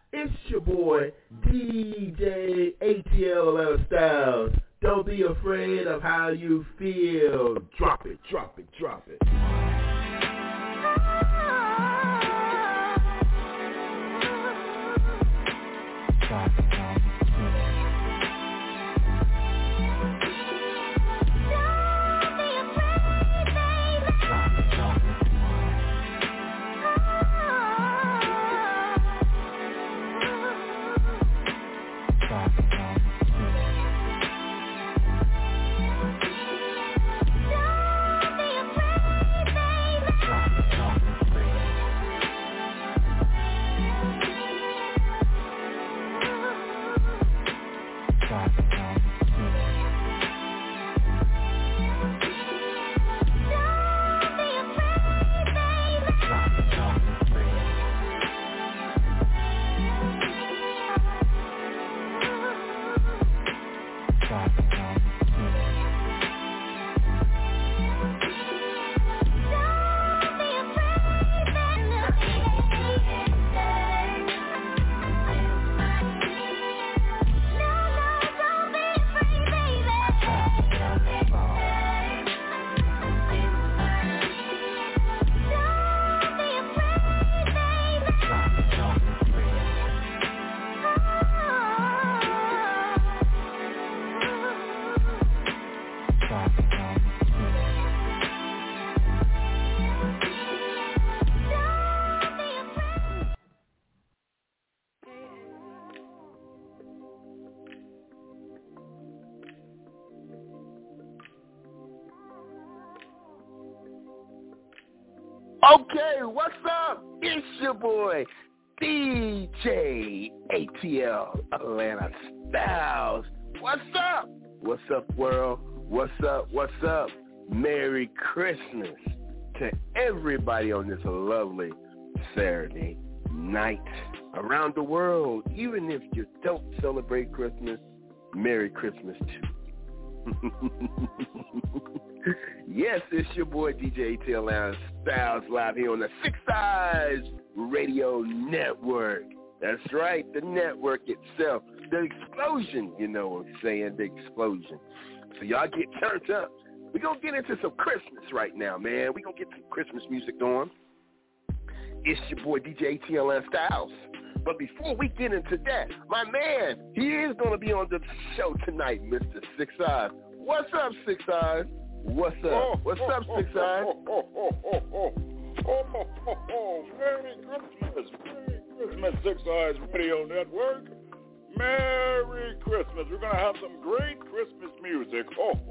It's your boy, DJ ATL Atlanta Styles. Don't be afraid of how you feel. Drop it, drop it, drop it. Drop it. Okay, what's up? It's your boy, DJ ATL Atlanta Styles. What's up? What's up, world? What's up? What's up? Merry Christmas to everybody on this lovely Saturday night around the world. Even if you don't celebrate Christmas, Merry Christmas too. Yes, it's your boy DJ ATL Atlanta Styles live here on the Six Eyes Radio Network. That's right, the network itself. The explosion, you know what I'm saying, the explosion. So y'all get turned up. We're going to get into some Christmas right now, man. We're going to get some Christmas music on. It's your boy DJ ATL Atlanta Styles. But before we get into that, my man, he is going to be on the show tonight, Mr. Six Eyes. What's up, Six Eyes? What's up? What's up, Six Eyes? Merry Christmas. Merry Christmas, Six Eyes Radio Network. Merry Christmas. We're going to have some great Christmas music.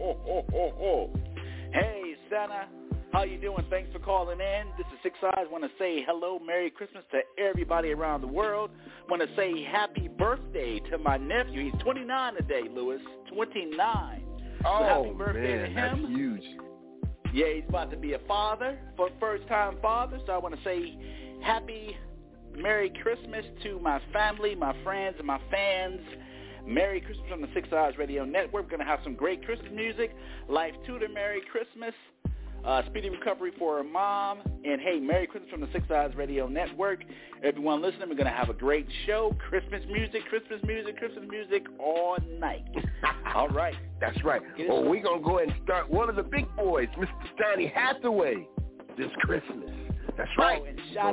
Hey, Santa. How you doing? Thanks for calling in. This is Six Eyes. Want to say hello, Merry Christmas to everybody around the world. Want to say happy birthday to my nephew. He's 29 today, Louis. 29. Oh, so happy birthday man, to him. That's huge. Yeah, he's about to be a father, first-time father. So I want to say happy Merry Christmas to my family, my friends, and my fans. Merry Christmas on the Six Eyes Radio Network. We're going to have some great Christmas music. Life Tutor, Merry Christmas. Speedy recovery for her mom. And, hey, Merry Christmas from the Six Eyes Radio Network. Everyone listening, we're going to have a great show. Christmas music all night. All right. That's right. Well, we're going to go ahead and start one of the big boys, Mr. Donny Hathaway, this Christmas. That's right. And shout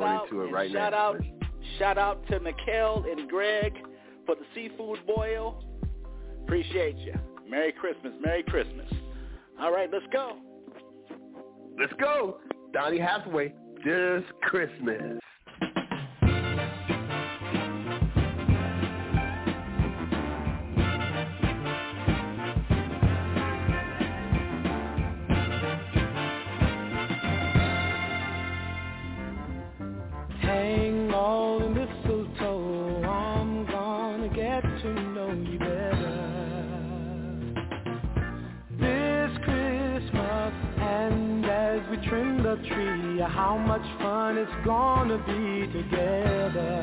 out to Nicole and Greg for the seafood boil. Appreciate you. Merry Christmas. Merry Christmas. All right, let's go. Let's go. Donny Hathaway, this Christmas. Hang all the mistletoe, I'm gonna get to know you better. This Christmas, and as we trim the tree, how much fun it's gonna be together.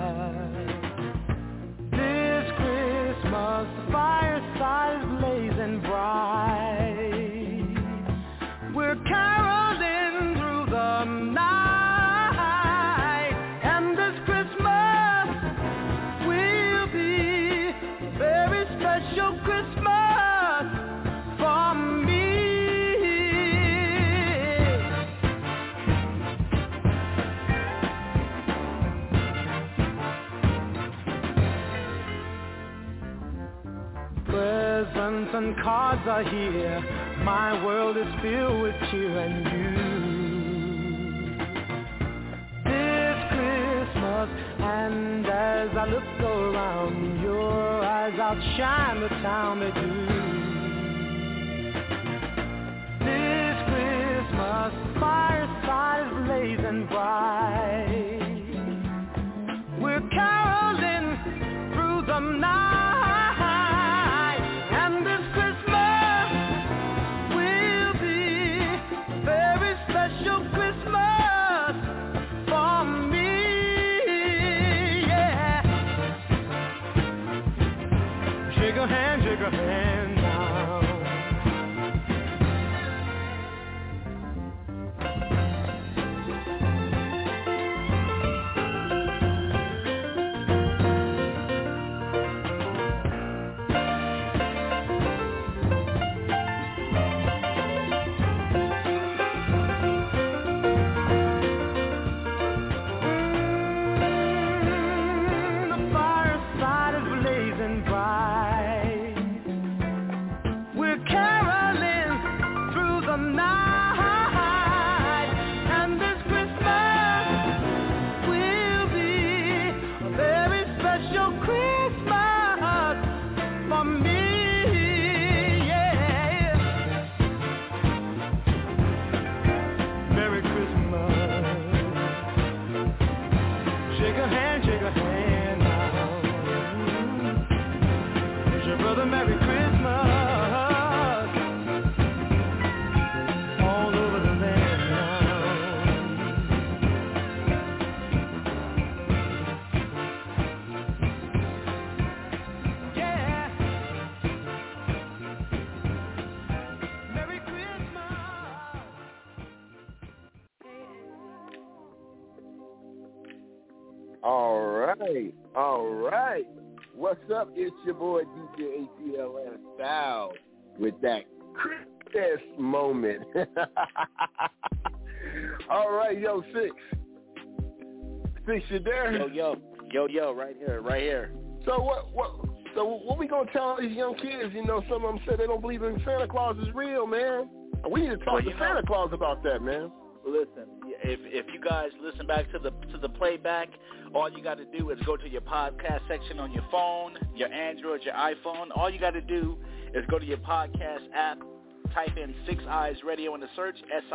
This Christmas, the fireside is blazing bright. We're caroling through the night. presents and cards are here. My world is filled with cheer and you. This Christmas, and as I look around, your eyes outshine the town they do. This Christmas, fireside is blazing bright. We're caroling through the night, and this Christmas will be a very special Christmas for me, yeah. Shake a hand now. All right. What's up? It's your boy DJ ATL and Styles with that Christmas moment. All right, yo, Six, you there? Yo, right here. So what we gonna tell these young kids? You know, some of them said they don't believe in Santa Claus is real, man. We need to talk to Santa Claus about that, man. Listen, if you guys listen back to the playback, all you got to do is go to your podcast section on your phone, your Android, your iPhone. All you got to do is go to your podcast app, type in Six Eyes Radio in the search,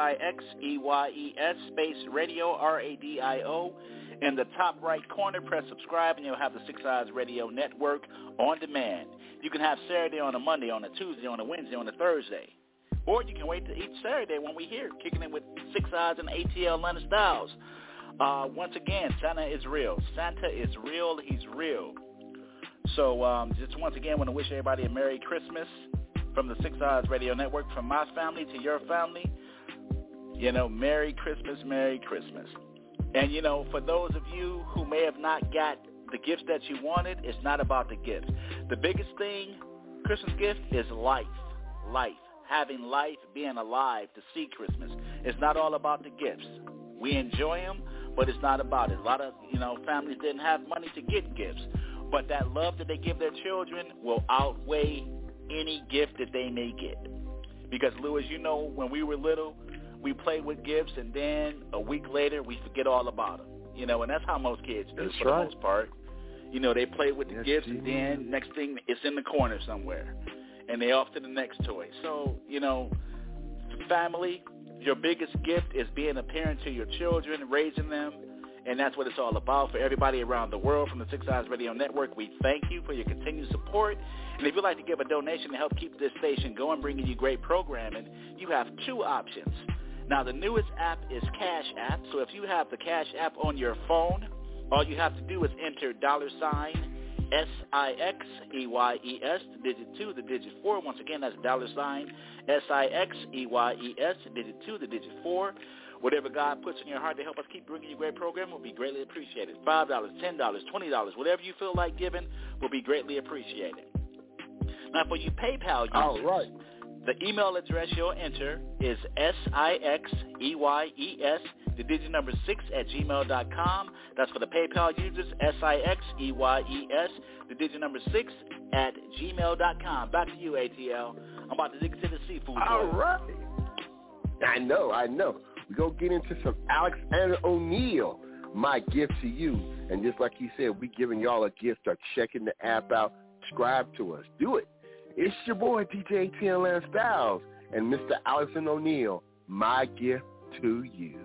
SIXEYES space radio, RADIO. In the top right corner, press subscribe, and you'll have the Six Eyes Radio Network on demand. You can have Saturday on a Monday, on a Tuesday, on a Wednesday, on a Thursday. Or you can wait to each Saturday when we're here, kicking it with Six Eyes and ATL Leonard Styles. Once again, Santa is real. Santa is real. He's real. So just once again, want to wish everybody a Merry Christmas from the Six Eyes Radio Network, from my family to your family. You know, Merry Christmas, Merry Christmas. And, you know, for those of you who may have not got the gifts that you wanted, it's not about the gifts. The biggest thing, Christmas gift, is life. Having life, being alive to see Christmas. It's not all about the gifts. We enjoy them, but it's not about it. A lot of, families didn't have money to get gifts, but that love that they give their children will outweigh any gift that they may get. Because, Lou, as you know, when we were little, we played with gifts, and then a week later, we forget all about them. And that's how most kids do for the most part. They play with the gifts, and then next thing, it's in the corner somewhere. And they're off to the next toy. So, family, your biggest gift is being a parent to your children, raising them, and that's what it's all about. For everybody around the world from the Six Eyes Radio Network, we thank you for your continued support. And if you'd like to give a donation to help keep this station going, bringing you great programming, you have two options. Now, the newest app is Cash App. So if you have the Cash App on your phone, all you have to do is enter $SIXEYES, the digit 2, the digit 4. Once again, that's $SIXEYES, the digit 2, the digit 4. Whatever God puts in your heart to help us keep bringing you great program will be greatly appreciated. $5, $10, $20, whatever you feel like giving will be greatly appreciated. Now, for you PayPal users, The email address you'll enter is SIXEYES, the digit number 6 at gmail.com. That's for the PayPal users, SIXEYES, the digit number 6 at gmail.com. Back to you, ATL. I'm about to dig into the seafood. All right. I know. We're going to get into some Alexander O'Neal, My Gift to You. And just like he said, we giving y'all a gift of checking the app out. Subscribe to us. Do it. It's your boy, DJ ATL Lance Styles, and Mr. Alexander O'Neal, My Gift to You.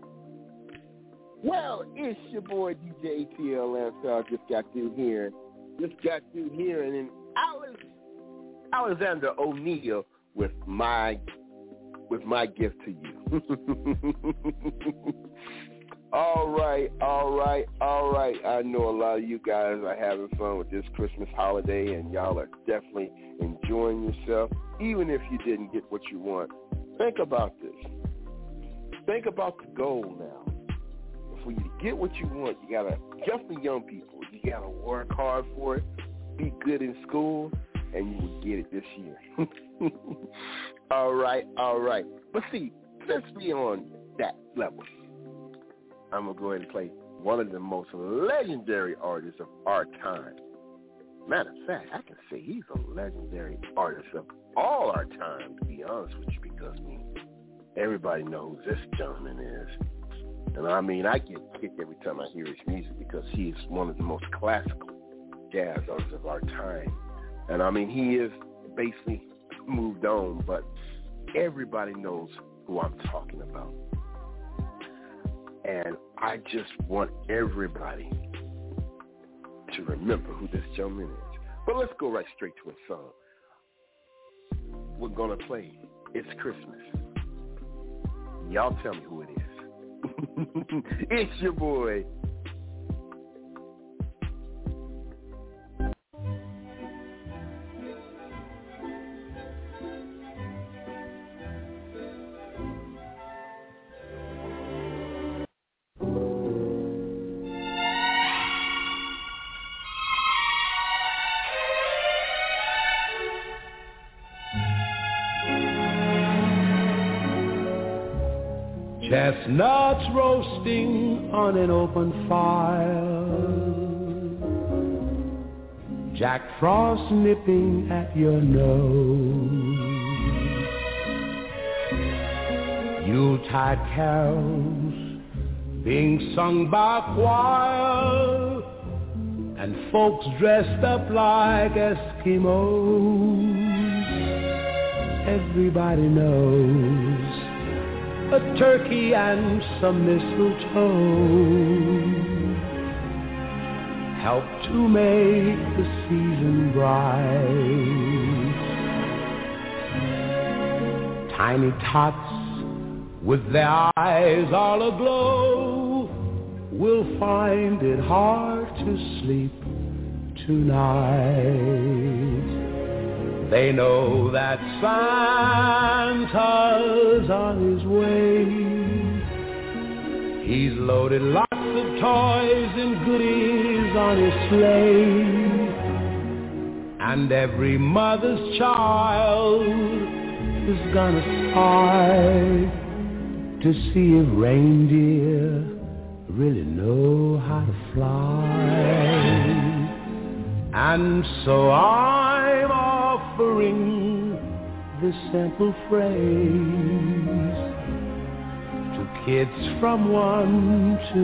Well, it's your boy DJ ATL Lance Styles. Just got through here Just got through hearing and Alexander O'Neal with my gift to you. All right. I know a lot of you guys are having fun with this Christmas holiday, and y'all are definitely enjoying yourself, even if you didn't get what you want. Think about this. Think about the goal now. For you to get what you want, you gotta, definitely young people, you gotta work hard for it, be good in school, and you will get it this year. All right. But see, since we on that level, I'm going to go ahead and play one of the most legendary artists of our time. Matter of fact, I can say he's a legendary artist of all our time, to be honest with you, because everybody knows who this gentleman is. And I mean, I get kicked every time I hear his music because he's one of the most classical jazz artists of our time. And I mean, he is basically moved on, but everybody knows who I'm talking about. And I just want everybody to remember who this gentleman is. But let's go right straight to a song. We're going to play It's Christmas. Y'all tell me who it is. It's your boy. Chestnuts roasting on an open fire, Jack Frost nipping at your nose, Yuletide carols being sung by choir, and folks dressed up like Eskimos. Everybody knows a turkey and some mistletoe help to make the season bright. Tiny tots with their eyes all aglow will find it hard to sleep tonight. They know that Santa's on his way. He's loaded lots of toys and goodies on his sleigh. And every mother's child is gonna sigh to see if reindeer really know how to fly. And so I'm offering this simple phrase to kids from 1 to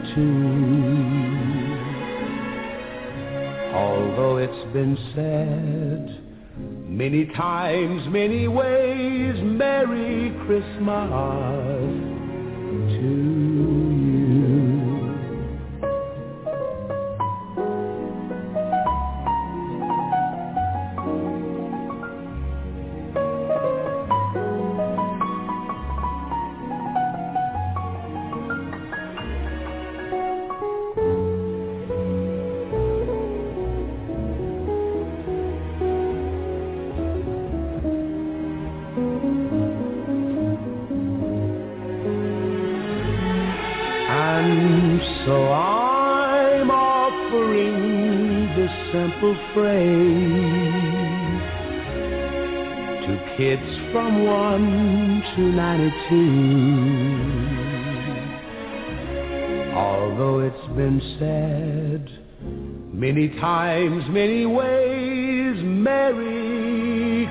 92. Although it's been said many times, many ways, Merry Christmas to you. Simple phrase to kids from 1 to 92. Although it's been said many times, many ways, Merry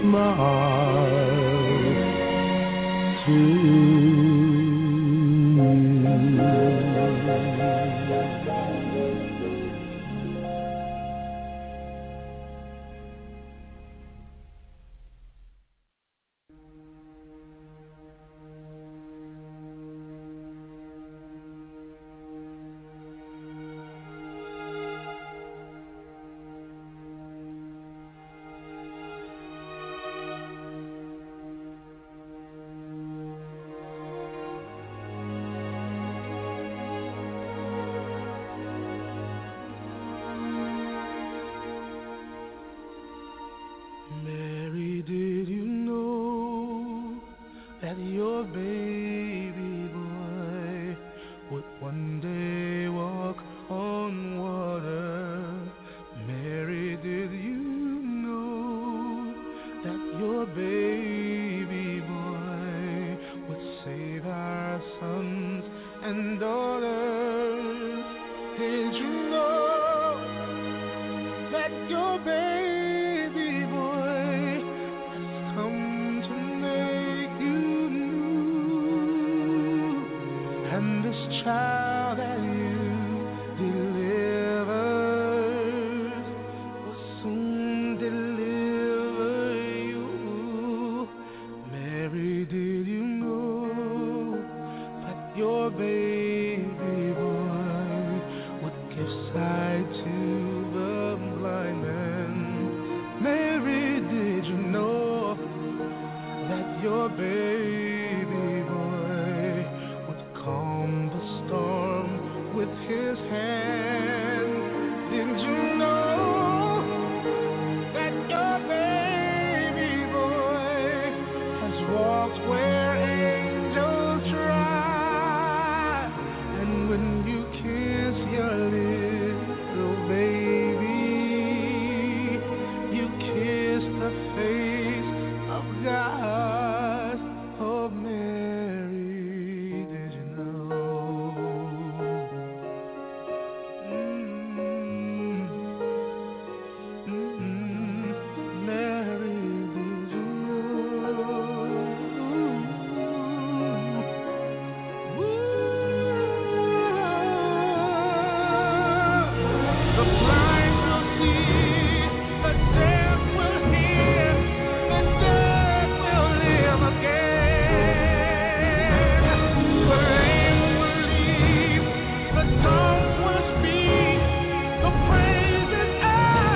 Christmas to you. child that you delivered will soon deliver you. Mary, did you know that your baby boy would give sight to the blind man? Mary, did you know that your baby boy would calm the storm with his hand? Did you know that your baby boy has walked where angels trod? And when you kiss your little baby, you kiss the face of God. Oh, Mary, did you know? Mary, did you know? The blind will see, the deaf will hear, the dead will live again. The lame will leap, the tongues will speak, the praises of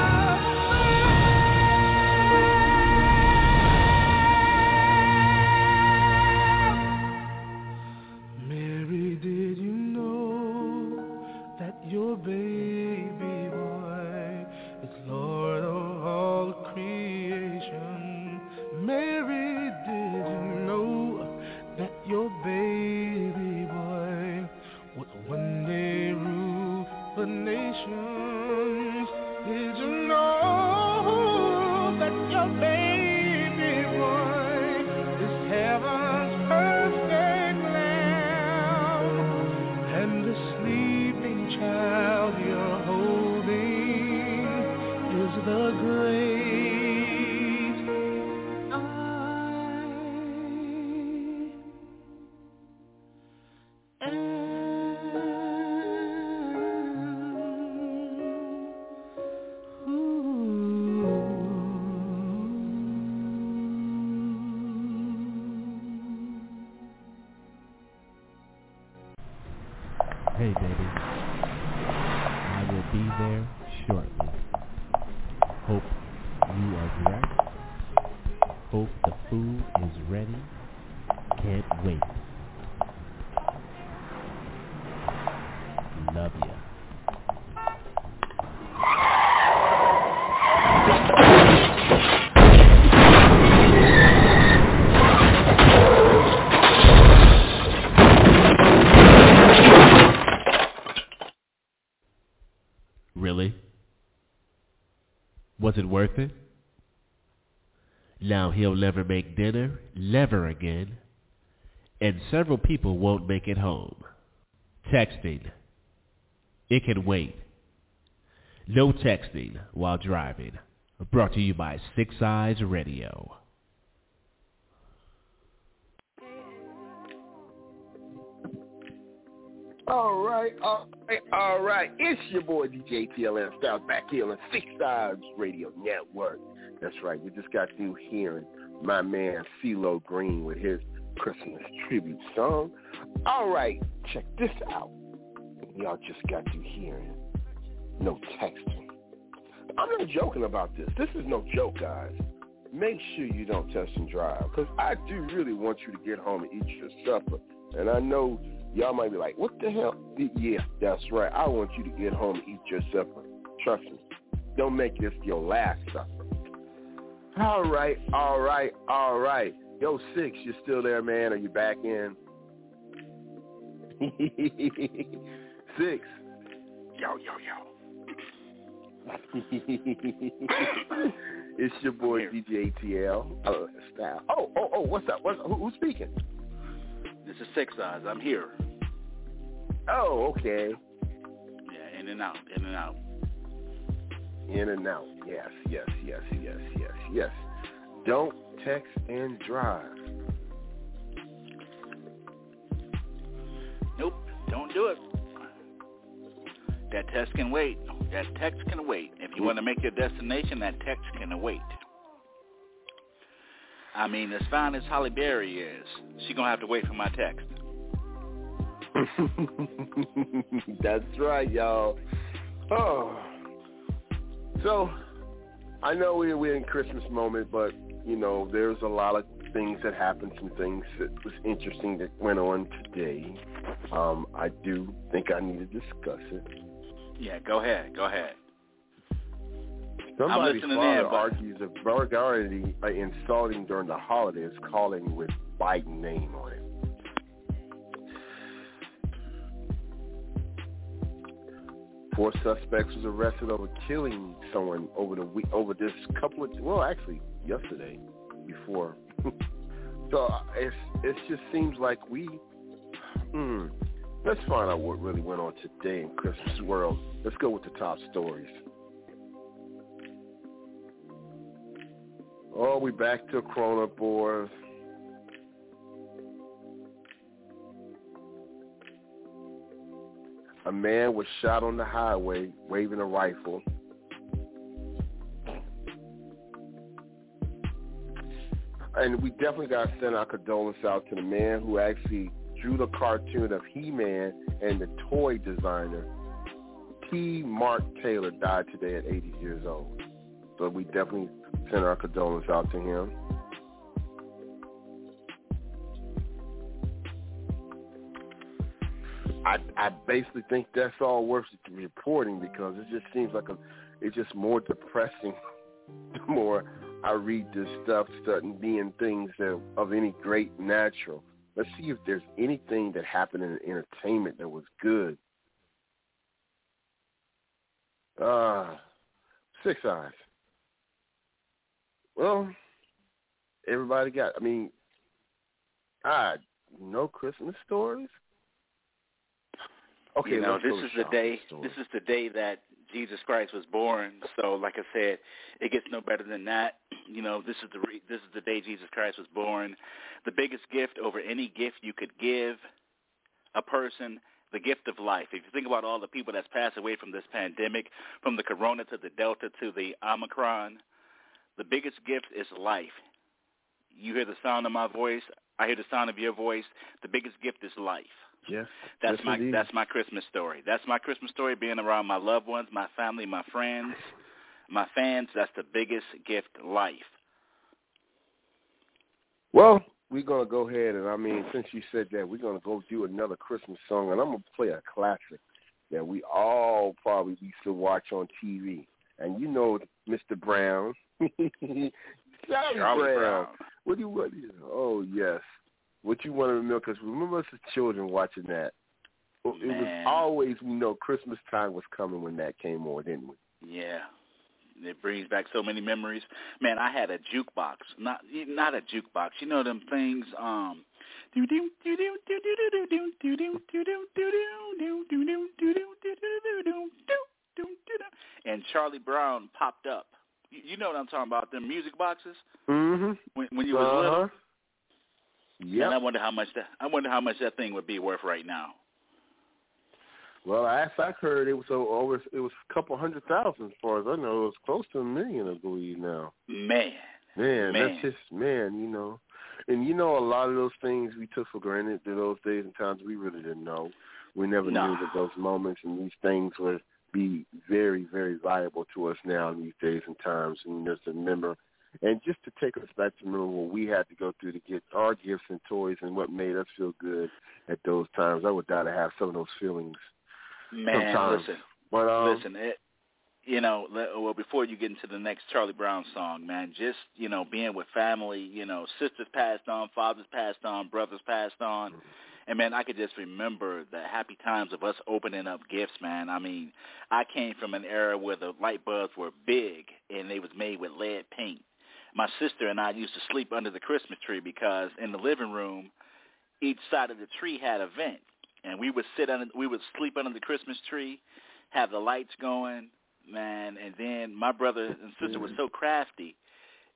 Mary, did you know that your baby boy is Lord of all creation? Mary, did you know that your baby boy would one day rule the nations? Did you know that your baby boy is heaven's perfect lamb? And the sleeping child you're holding is the great I am. Hey, baby. I will be there shortly. Hope you are dressed. Hope the food is ready. Can't wait. Love ya. Really? Was it worth it? Now he'll never make dinner, never again, and several people won't make it home. Texting. It can wait. No texting while driving. Brought to you by Six Eyes Radio. All right. It's your boy DJ TLN Styles back here on Six Eyes Radio Network. That's right. You just got through hearing my man CeeLo Green with his Christmas tribute song. All right, check this out. Y'all just got through hearing no texting. I'm not joking about this. This is no joke, guys. Make sure you don't text and drive, because I do really want you to get home and eat your supper. And I know y'all might be like, what the hell? Yeah, that's right. I want you to get home and eat your supper. Trust me. Don't make this your last supper. All right. Yo, Six, you still there, man? Are you back in? Six. Yo. It's your boy DJ TL Style. Oh, what's up? Who's speaking? This is Six Eyes. I'm here. Oh, okay. Yeah, in and out. In and out. Yes. Don't text and drive. Nope. Don't do it. That text can wait. That text can wait. If you want to make your destination, that text can wait. I mean, as fine as Holly Berry is, she's going to have to wait for my text. That's right, y'all. Oh. So, I know we're in Christmas moment, but, you know, there's a lot of things that happened, some things that was interesting that went on today. I do think I need to discuss it. Yeah, go ahead. Somebody's father argues that vulgarity insulting during the holidays, calling with Biden name on it. Four suspects was arrested over killing someone over this couple of, well, actually yesterday, before. So it just seems like let's find out what really went on today in Christmas world. Let's go with the top stories. Oh, we back to Corona, boys. A man was shot on the highway waving a rifle. And we definitely got to send our condolences out to the man who actually drew the cartoon of He-Man, and the toy designer, T. Mark Taylor, died today at 80 years old. So we definitely send our condolences out to him. I basically think that's all worth reporting, because it just seems like it's just more depressing the more I read this stuff, starting being things that of any great natural. Let's see if there's anything that happened in entertainment that was good. 6 Eyes. Well, everybody got, no Christmas stories? Okay, you know, this is the day that Jesus Christ was born. So, like I said, it gets no better than that. You know, this is the day Jesus Christ was born. The biggest gift over any gift you could give a person, the gift of life. If you think about all the people that's passed away from this pandemic, from the corona to the Delta to the Omicron, the biggest gift is life. You hear the sound of my voice. I hear the sound of your voice. The biggest gift is life. Yes, that's my Christmas story. That's my Christmas story, being around my loved ones, my family, my friends, my fans. That's the biggest gift, life. Well, we're going to go ahead, and since you said that, we're going to go do another Christmas song, and I'm going to play a classic that we all probably used to watch on TV. And you know Mr. Brown. Charlie Brown. What do you, oh, yes. What you want to remember, because remember us as children watching that. It was always, we know Christmas time was coming when that came on, didn't we? Yeah. It brings back so many memories. Man, I had a jukebox. Not a jukebox. You know them things, and Charlie Brown popped up. You know what I'm talking about, them music boxes? Mm-hmm. When you was little? Yeah. And I wonder how much that thing would be worth right now. Well, as I heard, it was a couple 100,000 as far as I know. It was close to $1 million, I believe now. Man, that's just, you know. And you know, a lot of those things we took for granted in those days and times, we really didn't know. We never knew that those moments and these things would be very, very valuable to us now in these days and times. And just remember, and just to take us back to remember what we had to go through to get our gifts and toys and what made us feel good at those times. I would die to have some of those feelings. Man, sometimes. Listen, well, before you get into the next Charlie Brown song, man, just, being with family, sisters passed on, fathers passed on, brothers passed on. And, man, I could just remember the happy times of us opening up gifts, man. I came from an era where the light bulbs were big and they was made with lead paint. My sister and I used to sleep under the Christmas tree because in the living room, each side of the tree had a vent. And we would sleep under the Christmas tree, have the lights going, man. And then my brother and sister were so crafty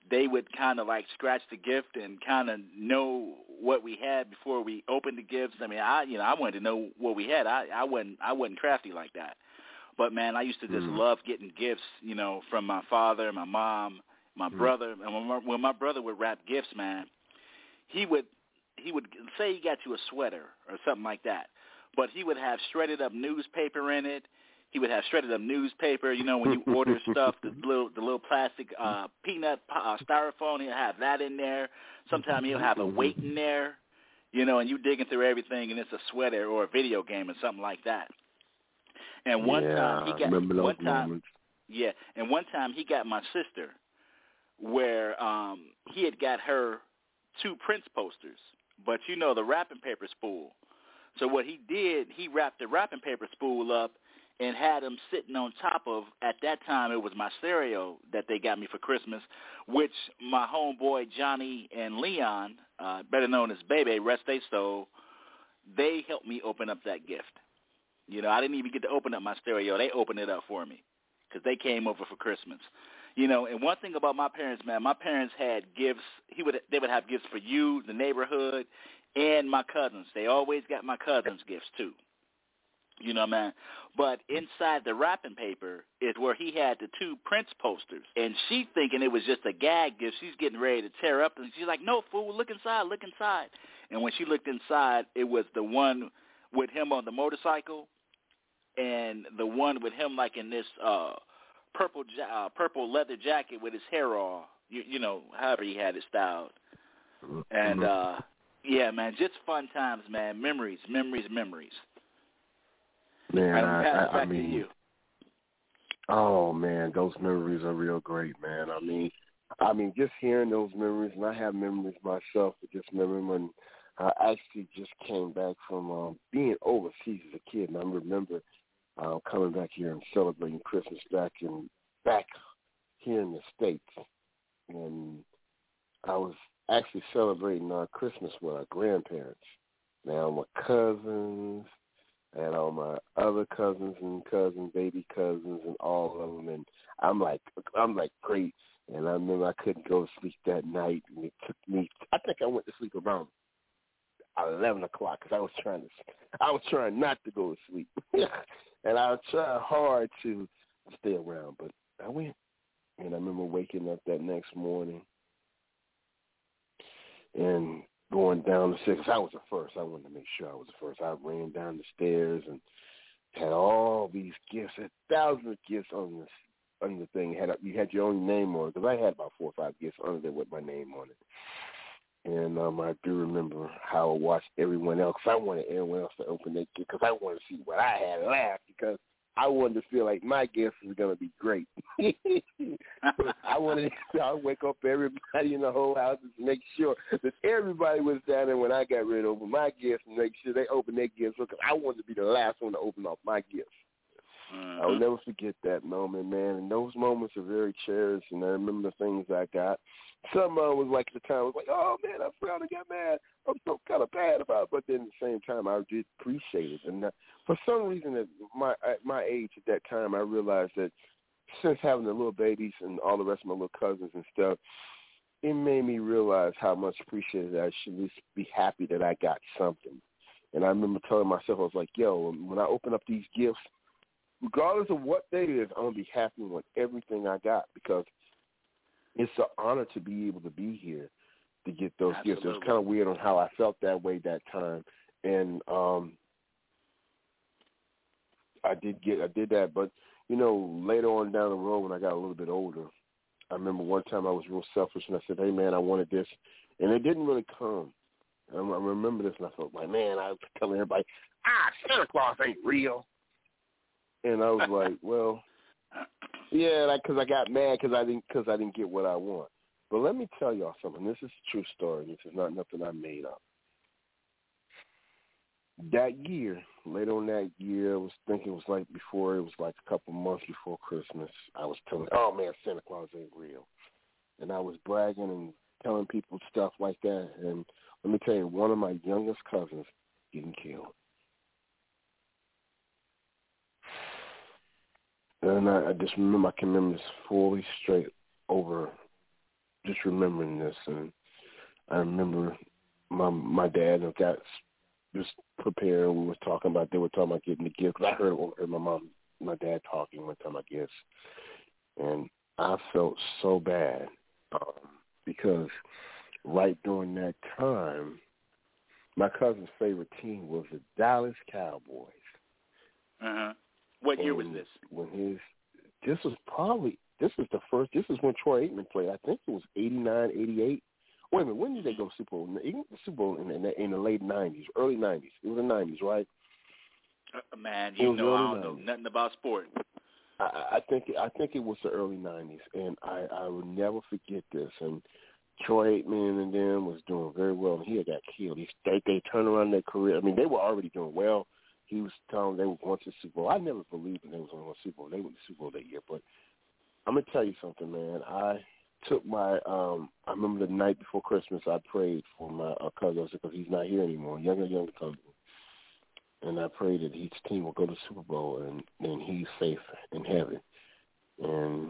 they would kind of like scratch the gift and kind of know what we had before we opened the gifts. I mean, I wanted to know what we had. I wasn't crafty like that. But man, I used to just love getting gifts, from my father, my mom, my brother. And when my brother would wrap gifts, man, he would say he got you a sweater or something like that, but he would have shredded up newspaper in it. He would have shredded up newspaper, when you order stuff, the little plastic peanut styrofoam, he'll have that in there. Sometimes he'll have a weight in there, and you digging through everything, and it's a sweater or a video game or something like that. And one time he got my sister where he had got her 2 Prince posters, but the wrapping paper spool. So what he did, he wrapped the wrapping paper spool up and had them sitting on top of, at that time, it was my stereo that they got me for Christmas, which my homeboy Johnny and Leon, better known as Bebe, rest they soul, they helped me open up that gift. I didn't even get to open up my stereo. They opened it up for me because they came over for Christmas. And one thing about my parents, man, my parents had gifts. They would have gifts for you, the neighborhood, and my cousins. They always got my cousins gifts too. Man. But inside the wrapping paper is where he had the 2 Prince posters. And she thinking it was just a gag gift. She's getting ready to tear up. And she's like, no, fool, look inside, look inside. And when she looked inside, it was the one with him on the motorcycle and the one with him like in this purple leather jacket with his hair all, however he had it styled. And, yeah, man, just fun times, man. Memories. Man, I mean, to you. Oh man, those memories are real great, man. I mean, just hearing those memories, and I have memories myself. But just remembering when I actually just came back from being overseas as a kid, and I remember coming back here and celebrating Christmas back here in the States, and I was actually celebrating Christmas with our grandparents. Now my cousins. And all my other cousins and baby cousins, and all of them, and I'm like great. And I remember I couldn't go to sleep that night, and it took me. I think I went to sleep around 11 o'clock because I was trying not to go to sleep, and I was trying hard to stay around, but I went. And I remember waking up that next morning and going down the stairs. I was the first. I wanted to make sure I was the first. I ran down the stairs and had all these gifts, had thousands of gifts on the thing. You had your own name on it, because I had about 4 or 5 gifts under there with my name on it. And I do remember how I watched everyone else. I wanted everyone else to open their gift because I wanted to see what I had left, because I wanted to feel like my gift was going to be great. I wanted to wake up everybody in the whole house and make sure that everybody was down there when I got ready to open my gifts, and make sure they opened their gifts, because I wanted to be the last one to open up my gifts. I will never forget that moment, man. And those moments are very cherished, and I remember the things I got. Some was like at the time, I was like, oh, man, I forgot to get mad. I'm so kind of bad about it. But then at the same time, I did appreciate it. And for some reason, at my age at that time, I realized that since having the little babies and all the rest of my little cousins and stuff, it made me realize how much appreciated I should at least be happy that I got something. And I remember telling myself, I was like, yo, when I open up these gifts, regardless of what day it is, I'm going to be happy with everything I got, because it's an honor to be able to be here to get those gifts. It was kind of weird on how I felt that way that time. And I did that. But, later on down the road when I got a little bit older, I remember one time I was real selfish, and I said, hey, man, I wanted this. And it didn't really come. I remember this, and I felt like, man, I was telling everybody, Santa Claus ain't real. And I was like, well, yeah, because I got mad because I didn't get what I want. But let me tell y'all something. This is a true story. This is not nothing I made up. That year, later on that year, I was thinking it was like a couple months before Christmas. I was telling, oh, man, Santa Claus ain't real. And I was bragging and telling people stuff like that. And let me tell you, one of my youngest cousins getting killed. And I just remember, I can remember this fully straight over just remembering this, and I remember my dad got just prepared. We were talking about getting the gift. Cause I heard my dad talking one time, I guess, and I felt so bad because right during that time, my cousin's favorite team was the Dallas Cowboys. What year was this? This was when Troy Aikman played. I think it was 89, 88. Wait a minute, when did they go Super Bowl? The Super Bowl in the late 90s, early 90s. It was the 90s, right? Man, I don't know nothing about sport. I think it was the early 90s, and I will never forget this. And Troy Aikman and them was doing very well, and he had got killed. They turned around their career. I mean, they were already doing well. He was telling them they were going to the Super Bowl. I never believed that they was going to go to the Super Bowl. They went to the Super Bowl that year. But I'm going to tell you something, man. I took my I remember the night before Christmas, I prayed for my cousin because he's not here anymore, younger cousin. And I prayed that his team will go to the Super Bowl and he's safe in heaven. And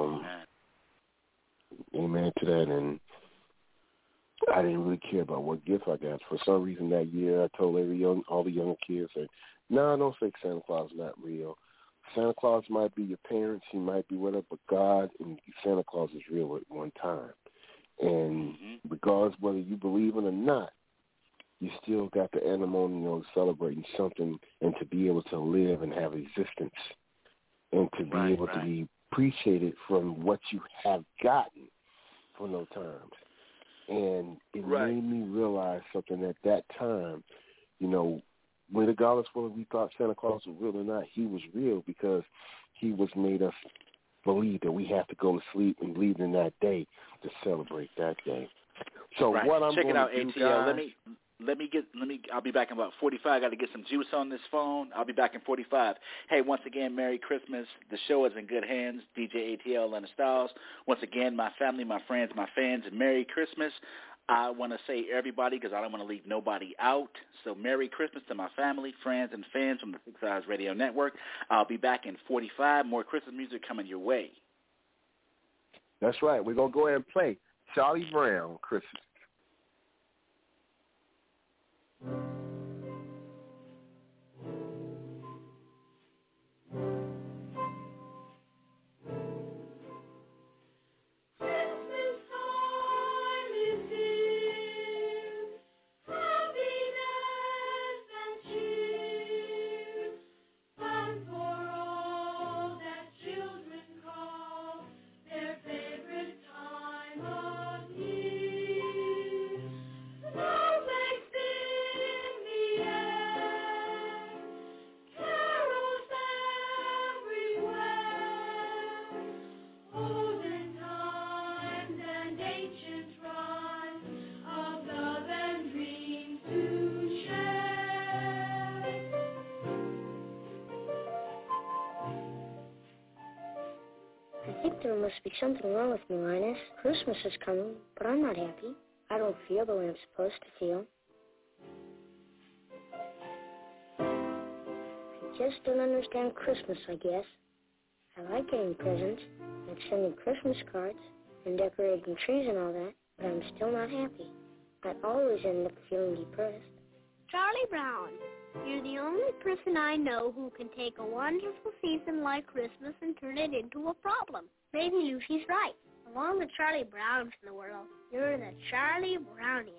amen to that. And I didn't really care about what gift I got. For some reason that year, I told all the young kids, no, don't think Santa Claus is not real. Santa Claus might be your parents, he might be whatever, but God and Santa Claus is real at one time. And regardless whether you believe it or not, you still got the animal, celebrating something and to be able to live and have existence and to be able to be appreciated from what you have gotten from those times. And it made me realize something at that time, regardless whether we thought Santa Claus was real or not, he was real because he was made us believe that we have to go to sleep and believe in that day to celebrate that day. So what I'm going to do, guys, I'll be back in about 45. I got to get some juice on this phone. I'll be back in 45. Hey, once again, Merry Christmas. The show is in good hands. DJ ATL, Leonard Styles. Once again, my family, my friends, my fans, Merry Christmas. I want to say everybody because I don't want to leave nobody out. So Merry Christmas to my family, friends, and fans from the Six Eyes Radio Network. I'll be back in 45. More Christmas music coming your way. That's right. We're going to go ahead and play Charlie Brown, Christmas. There must be something wrong with me, Linus. Christmas is coming, but I'm not happy. I don't feel the way I'm supposed to feel. I just don't understand Christmas, I guess. I like getting presents and sending Christmas cards and decorating trees and all that, but I'm still not happy. I always end up feeling depressed. Charlie Brown, you're the only person I know who can take a wonderful season like Christmas and turn it into a problem. Maybe Lucy's right. Of all the Charlie Browns in the world, you're the Charlie Browniest.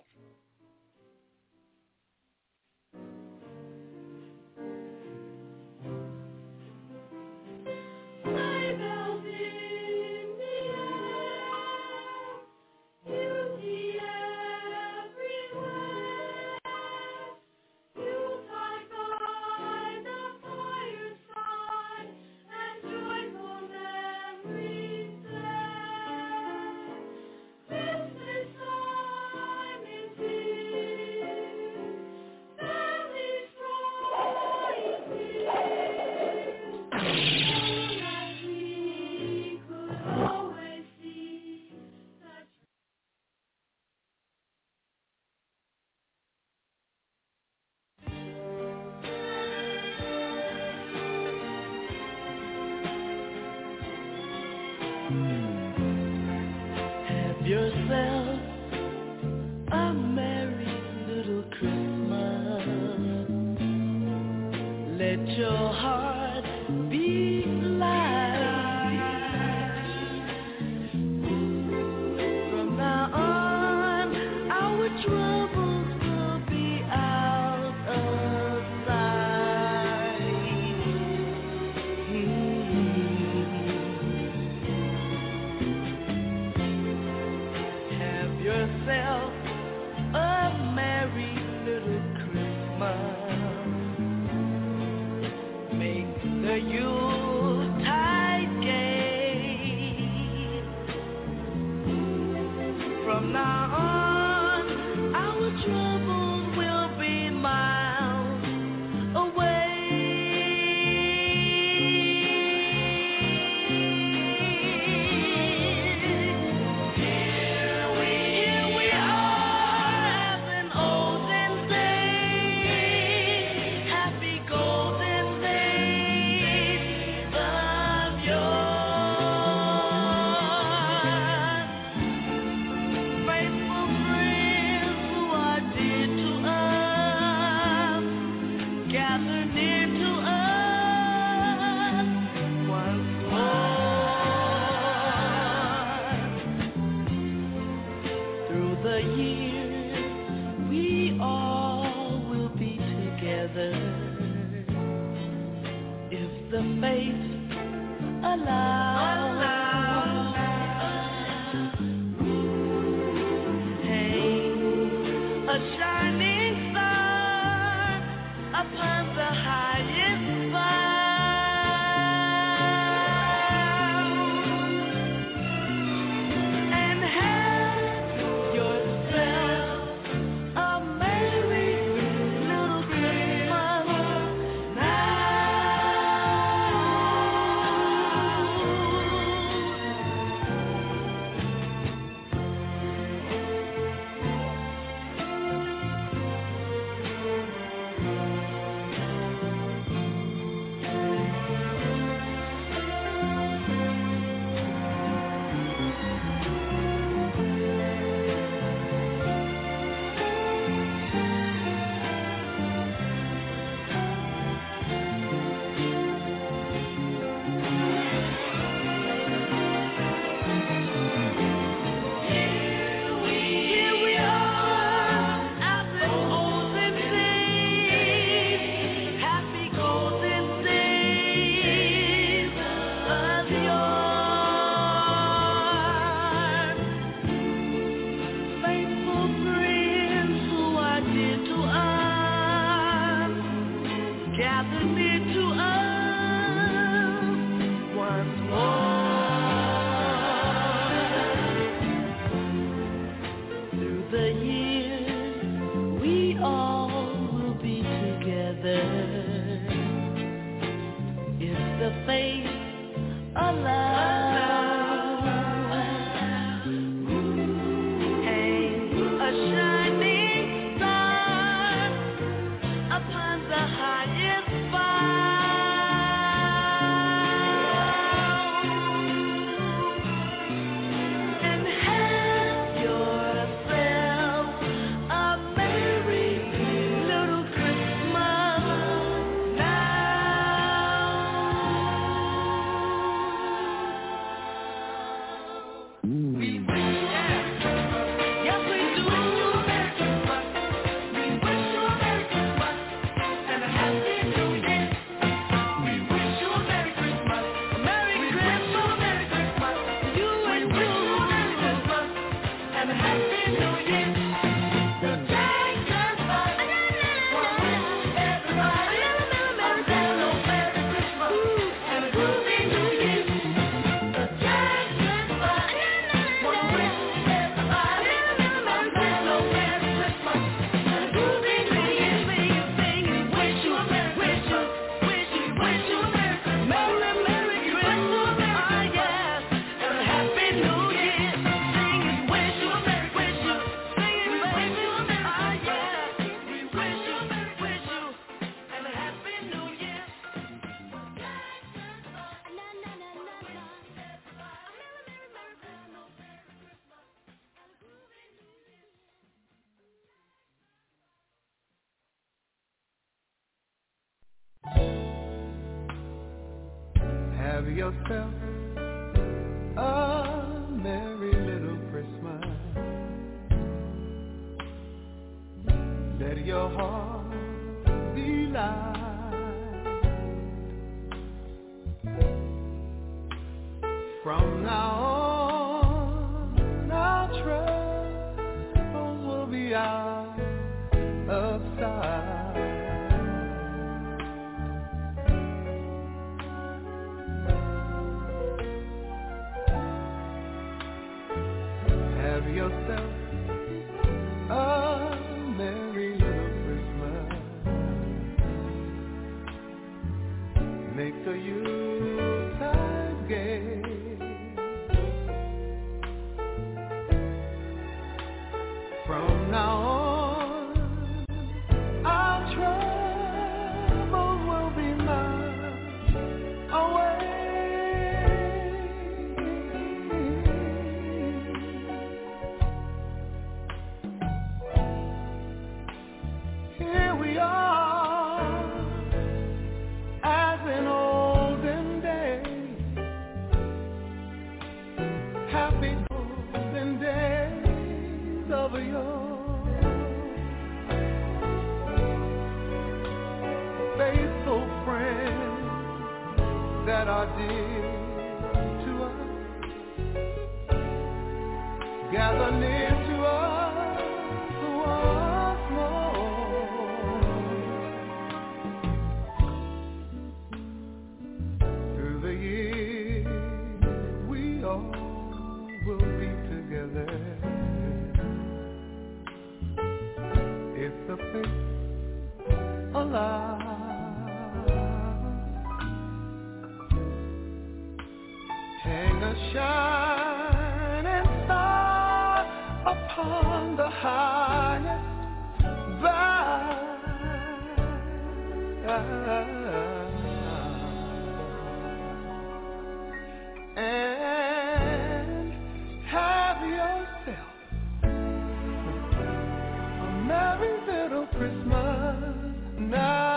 Christmas time is let your heart be light. From now on, our troubles will be out of sight. Have yourself a merry little Christmas. Make the Yuletide gay. From now on, our troubles will be miles away. Here we are, as in olden days, happy golden days of yore. Faithful friends who are dear to us, gather near to us once more. Through the years, we all will be together, if the fates allow. Hang a shining star upon the highest bough, and have yourself a merry little Christmas now. Here we are, as in olden days, happy golden days of yore. Faithful friends who are dear to us, gather near to us once more. Through the years, we all will be together, if the fates allow. Hang a shining star upon the highest bough, and have yourself a merry little Christmas now. We wish yes we do. We wish you a Merry Christmas and a Happy New Have yourself a merry little Christmas. Let your heart be light. From now on, our troubles will be out of sight. Have yourself a merry little Christmas. Make the Yuletide gay. From now on, our troubles will be miles away. Here we are, as in olden days, happy golden days of yore. Faithful friends that are dear to us, gather near to us once more. Through the years we all will be together. If the faith allows. Hang a shining star upon the highest bough, and have yourself a merry little Christmas now.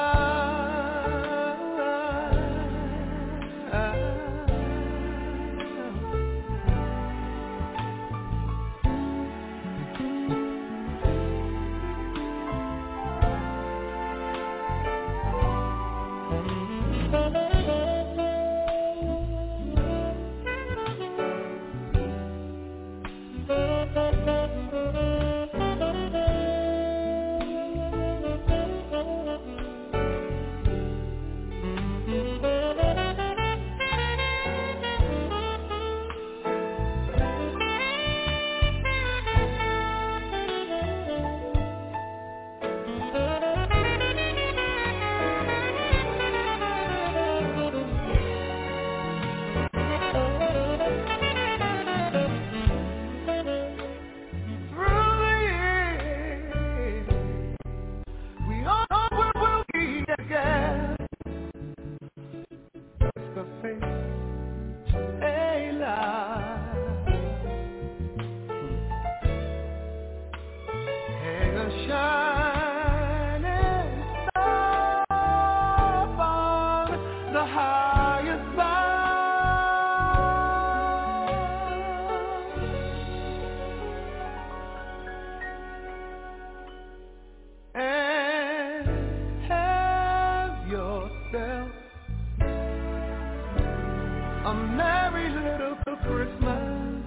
A merry little Christmas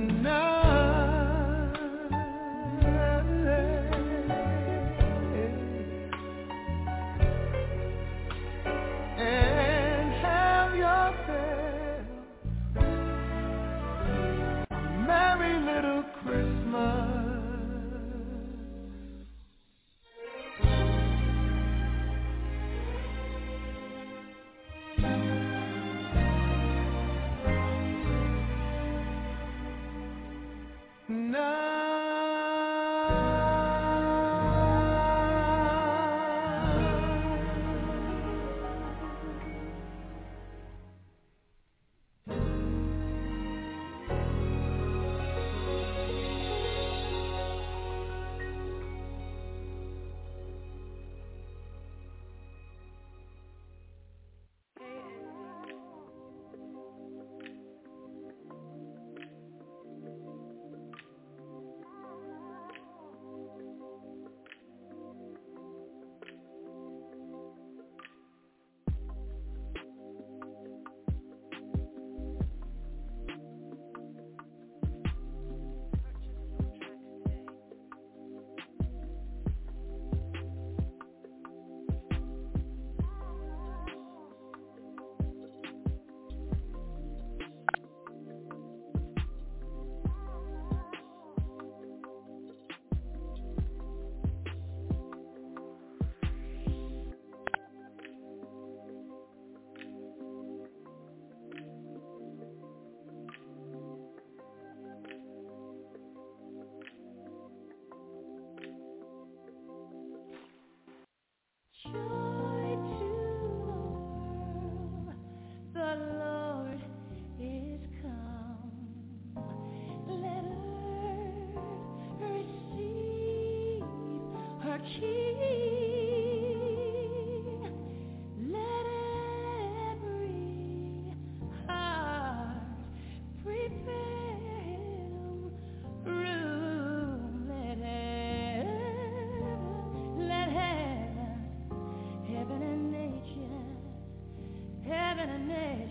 now, and have yourself a merry little Christmas.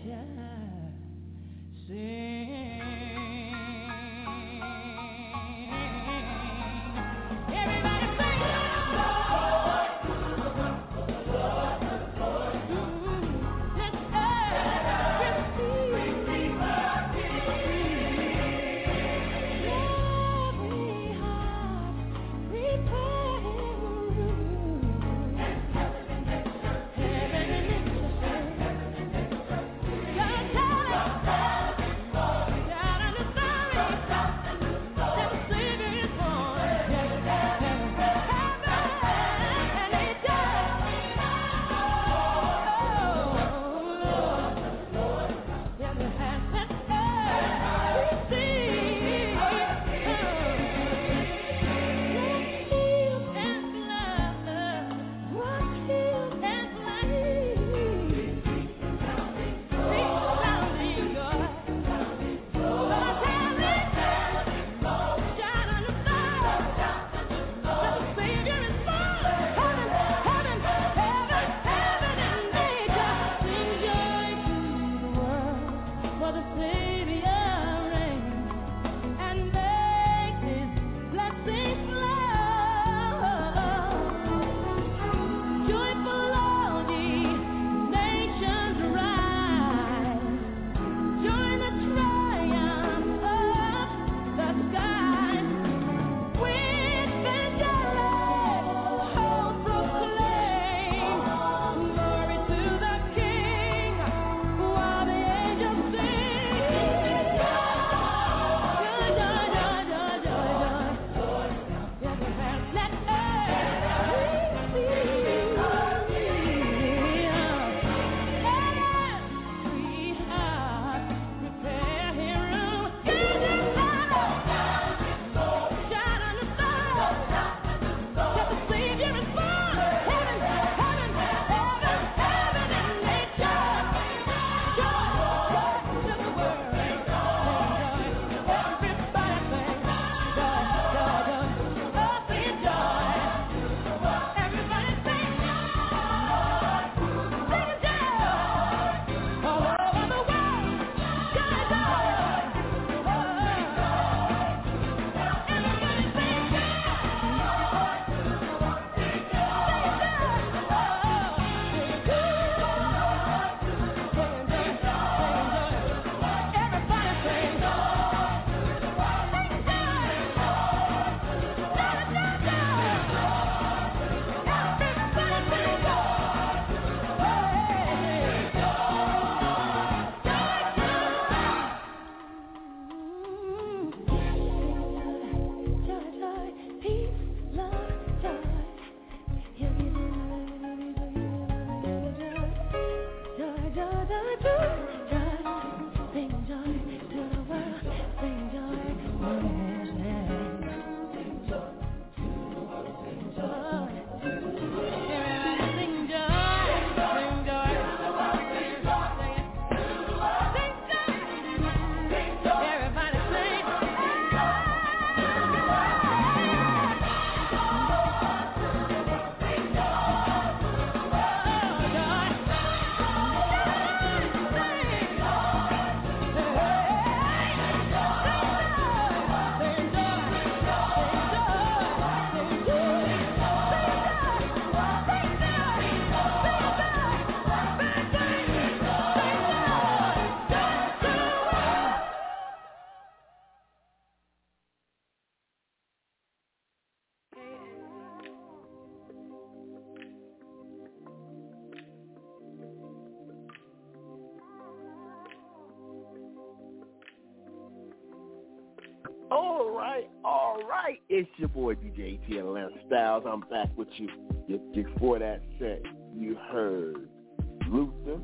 All right. It's your boy DJ ATL Atlanta Styles. I'm back with you. Before that set, you heard Luther,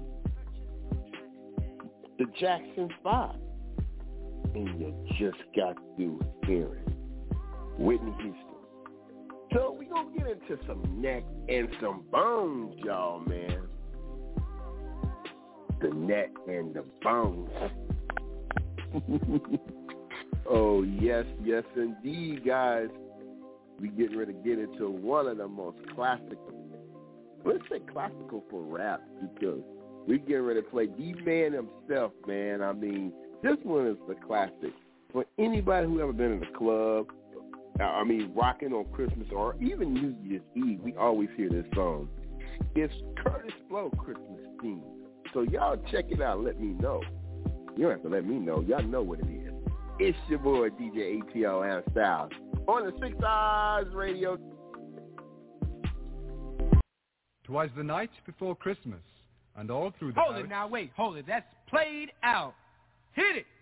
the Jackson 5, and you just got through hearing Whitney Houston. So we're going to get into some neck and some bones, y'all, man. The neck and the bones. Oh, yes, indeed, guys. We getting ready to get into one of the most classical. Let's say classical for rap because We're getting ready to play D-Man himself, man. I mean, this one is the classic. For anybody who ever been in a club, rocking on Christmas or even New Year's Eve, we always hear this song. It's Curtis Blow Christmas theme. So y'all check it out. Let me know. You don't have to let me know. Y'all know what it is. It's your boy, DJ ATL and Styles on the Six Eyes Radio. 'Twas the night before Christmas, and all through the Hold it now, wait, hold it. That's played out. Hit it.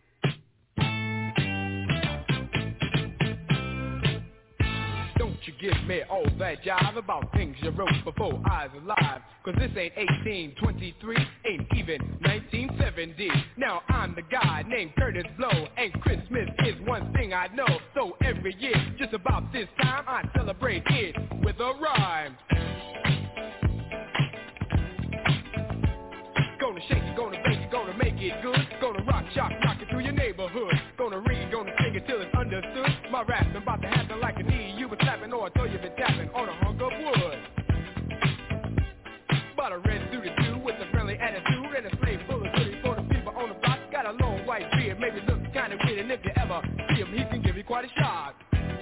Don't you give me all that jive about things you wrote before I was alive. 'Cause this ain't 1823, ain't even 1970. Now I'm the guy named Curtis Blow, and Christmas is one thing I know. So every year, just about this time, I celebrate it with a rhyme. Gonna shake it, gonna bake it, gonna make it good. Gonna rock, shock, rock it through your neighborhood. Gonna read, gonna sing it till it's understood. My rap's about to happen like a knee you been slapping, or I throw you been tapping on a hunk of wood. But a red suited dude with a friendly attitude and a slave full of goodies for the people on the block. Got a long white beard, maybe looks kinda weird, and if you ever see him, he can give you quite a shock.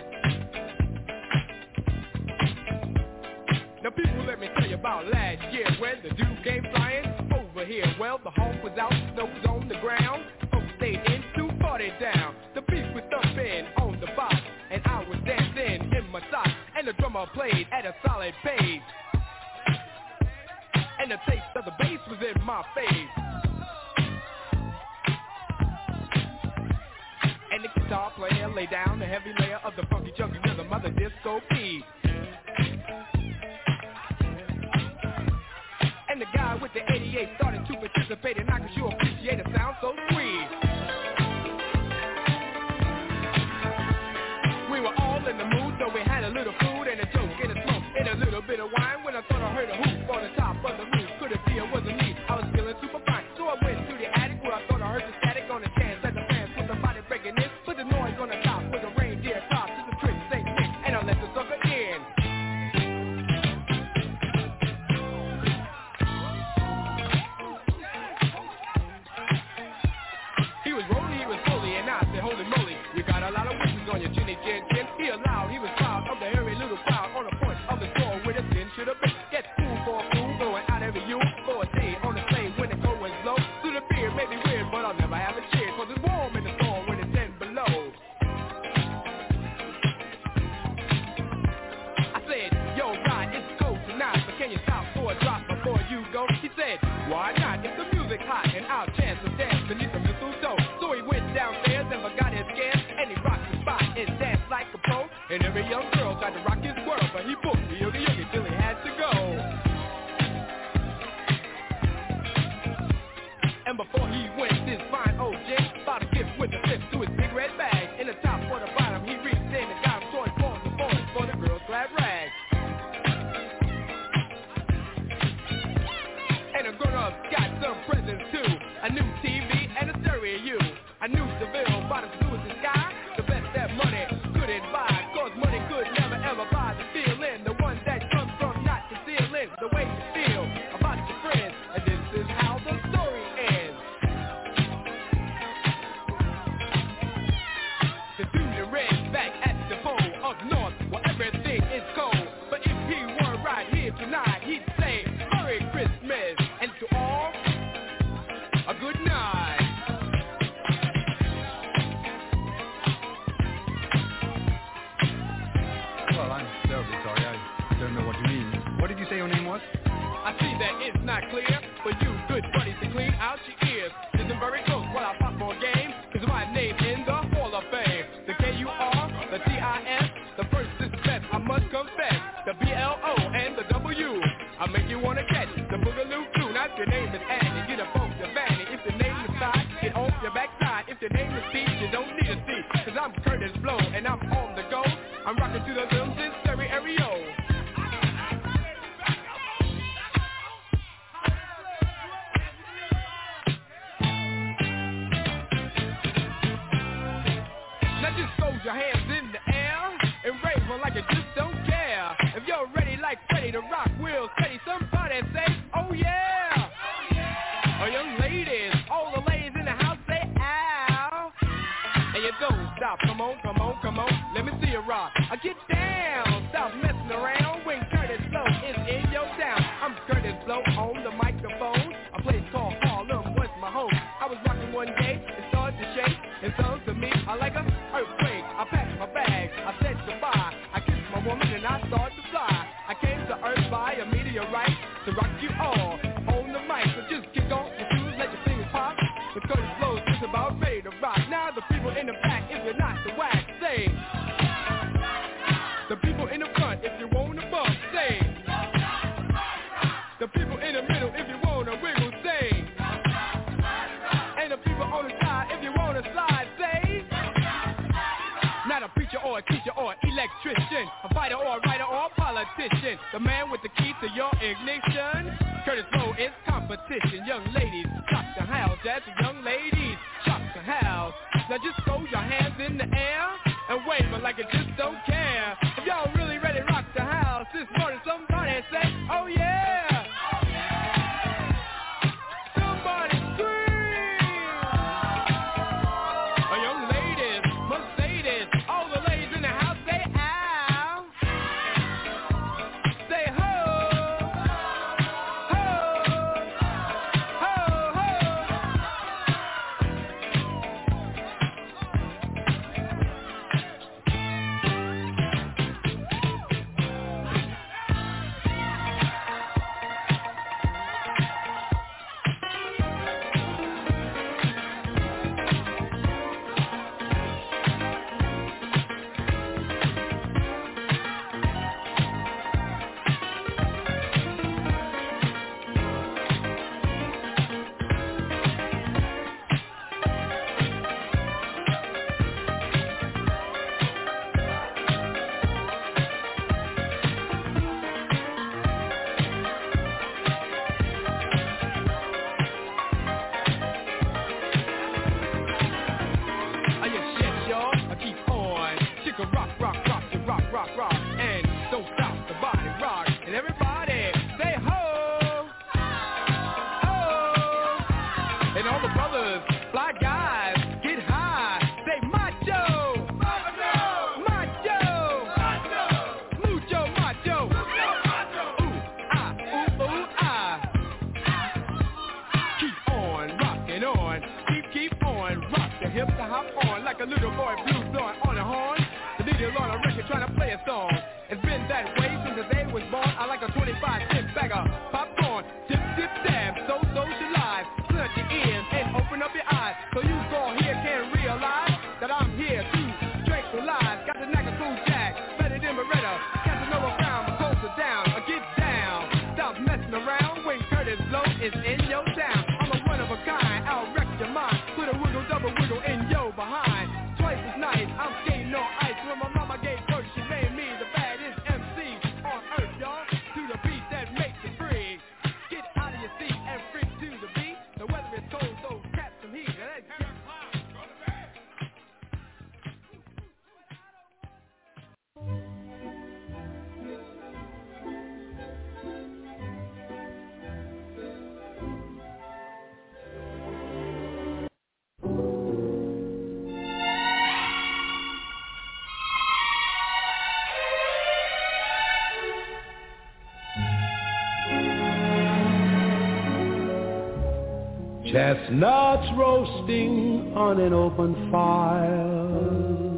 Now people, let me tell you about last year when the dude came flying over here. Well, the hawk was out, snow was on the ground. Folks stayed in to party down. The beat was thumping on the box, and I was dancing in my socks. And the drummer played at a solid pace, and the taste of the bass was in my face. And the guitar player laid down the heavy layer of the funky chunky rhythm of the disco beat. And the guy with the 88 started to participate, and I could sure appreciate a sound so sweet. We were all in the mood, so we had a little food and a joke and a smoke and a little bit of wine. When I thought I heard a hoop on the top of the roof, could it be it wasn't me? I was feeling super fine, so I went to the attic where I thought I heard the static on the chance that the fans put the body breaking in. Put the noise on the top with a reindeer top to the trick, St. Nick, and I let the sucker in. He was rolly, and I said, holy moly, you got a lot of wishes on your chinny chin chin. He allowed, he was proud of the hairy little crowd on the point of the door where the sin should have been. Get cool for a fool, going out every you for a day on the plane when the cold winds blow. Through the beer may be weird, but I'll never have a cheer, 'cause it's warm in the storm when it's 10 below. I said, yo, Rod, it's cold tonight, but can you stop for a drop before you go? He said, why not? If the music's hot and I'll chance to dance beneath the mistletoe. So he went downstairs and forgot his scare, and he rocked the spot and danced like a pro. And every young girl tried to rock his world, but he booked the yogi till he had to go. And before he went, this fine old gent bought a gift with a fifth to his big red bag. In the top or the bottom, he reached in and got him toy forms and boys for the girl's glad rag. And the grown-ups got some presents too, a new TV and a stereo. I knew Seville bought his blue as the sky, the best that money couldn't buy, 'cause money could never ever buy the feeling, the one that comes from not concealing the way you feel about your friends. And this is how the story ends. The dude in red back at the pole up north where everything is cold, but if he were right here tonight, he'd say Merry Christmas, and to all a good night. Well, I'm terribly sorry. I don't know what you mean. What did you say your name was? I see that it's not clear for you good buddies to clean out your ears. Listen very close while I pop more game, 'cause my name in the Hall of Fame. The K-U-R, the T-I-S, the first is the best, I must confess. The B-L-O and the W, I make you wanna catch the Boogaloo too. Now if your name is Annie, get up off your vanity. If your name is Todd, get off your backside. If your name is Steve, you don't need a seat, 'cause I'm Curtis Blow and I'm on the go. I'm rocking to the rhythms in stereo. Now just throw your hands in the air and rave on like you just don't care. If you're ready like Freddie to rock, we'll steady. Somebody say, oh yeah. Oh yeah. come on, come on, come on. Let me see you rock. I get down, stop messing around when Curtis Blow is in your town. I'm Curtis Blow on the microphone. A place called Harlem was my home. I was rocking one day, it started to shake. And so to me, I like an earthquake. I packed my bags, I said goodbye. I kissed my woman and I started to fly. I came to Earth by a meteorite to rock you all on the mic. So just kick off your shoes, let your fingers pop. The Curtis Blow is about ready to rock. Now the people in the back, if you're not the whack, say. The people in the front, if you want to bump, say. The people in the middle, if you want to wiggle, say. And the people on the side, if you want to slide, say. Not a preacher or a teacher or an electrician, a fighter or a writer or a politician. The man with the key to your ignition. Curtis Blow is competition. Young ladies, shock the house. That's young ladies, shock the house. Now just throw your hands in the air and wave it like you just don't care. If y'all really ready to rock the house this morning, somebody say, oh yeah. Somebody scream. Oh, young ladies, Mercedes, all the ladies in the house say ow. Say ho. Ho. Ho, ho. Rock, and don't stop the body rock. And everybody say ho, ho. And all the brothers, fly guys, get high. Say macho, macho, macho, mucho macho. Ooh, ah. Keep on rocking on, keep on, rock the hip to hop on like a little boy blues on a horn. On a record trying to play a song. It's been that way since the day was born. I like a 25-cent bag of popcorn. Dip, dip, dab, so socialize. Plug your ears and open up your eyes, so you go here can realize that I'm here to tranquilize. Got the knack of cool jack, better than Beretta. Casanova Brown, but closer down, or get down. Stop messing around when Curtis Blow is in your town. I'm a one of a kind, I'll wreck your mind. Put a wiggle, double wiggle in your behind. Twice as nice, I'm skating on ice. When my mama gave birth, she named me the baddest MC on earth, y'all. To the beat that makes you free. Get out of your seat and freak to the beat. The weather is cold, so catch some heat. Let's get Chestnuts roasting on an open fire,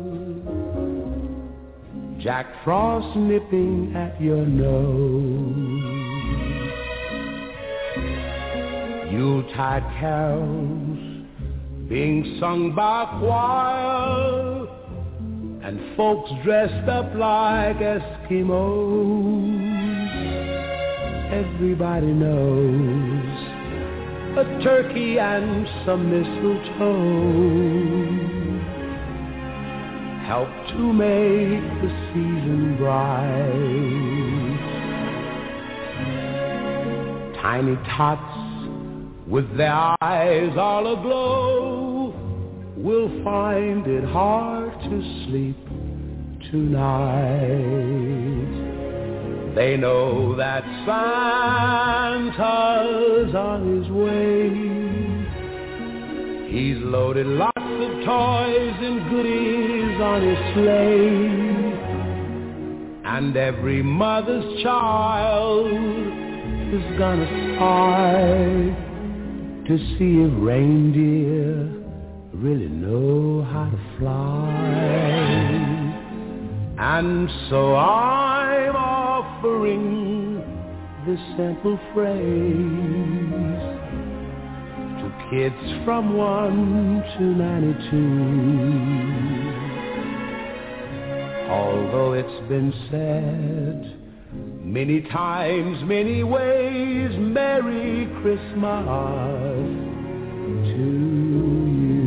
Jack Frost nipping at your nose, Yuletide carols being sung by a choir, and folks dressed up like Eskimos. Everybody knows a turkey and some mistletoe help to make the season bright. Tiny tots with their eyes all aglow will find it hard to sleep tonight. They know that Santa's on his way. He's loaded lots of toys and goodies on his sleigh, and every mother's child is gonna sigh to see if reindeer really know how to fly. And so I'm offering this simple phrase to kids from 1 to 92. Although it's been said many times, many ways, Merry Christmas to you.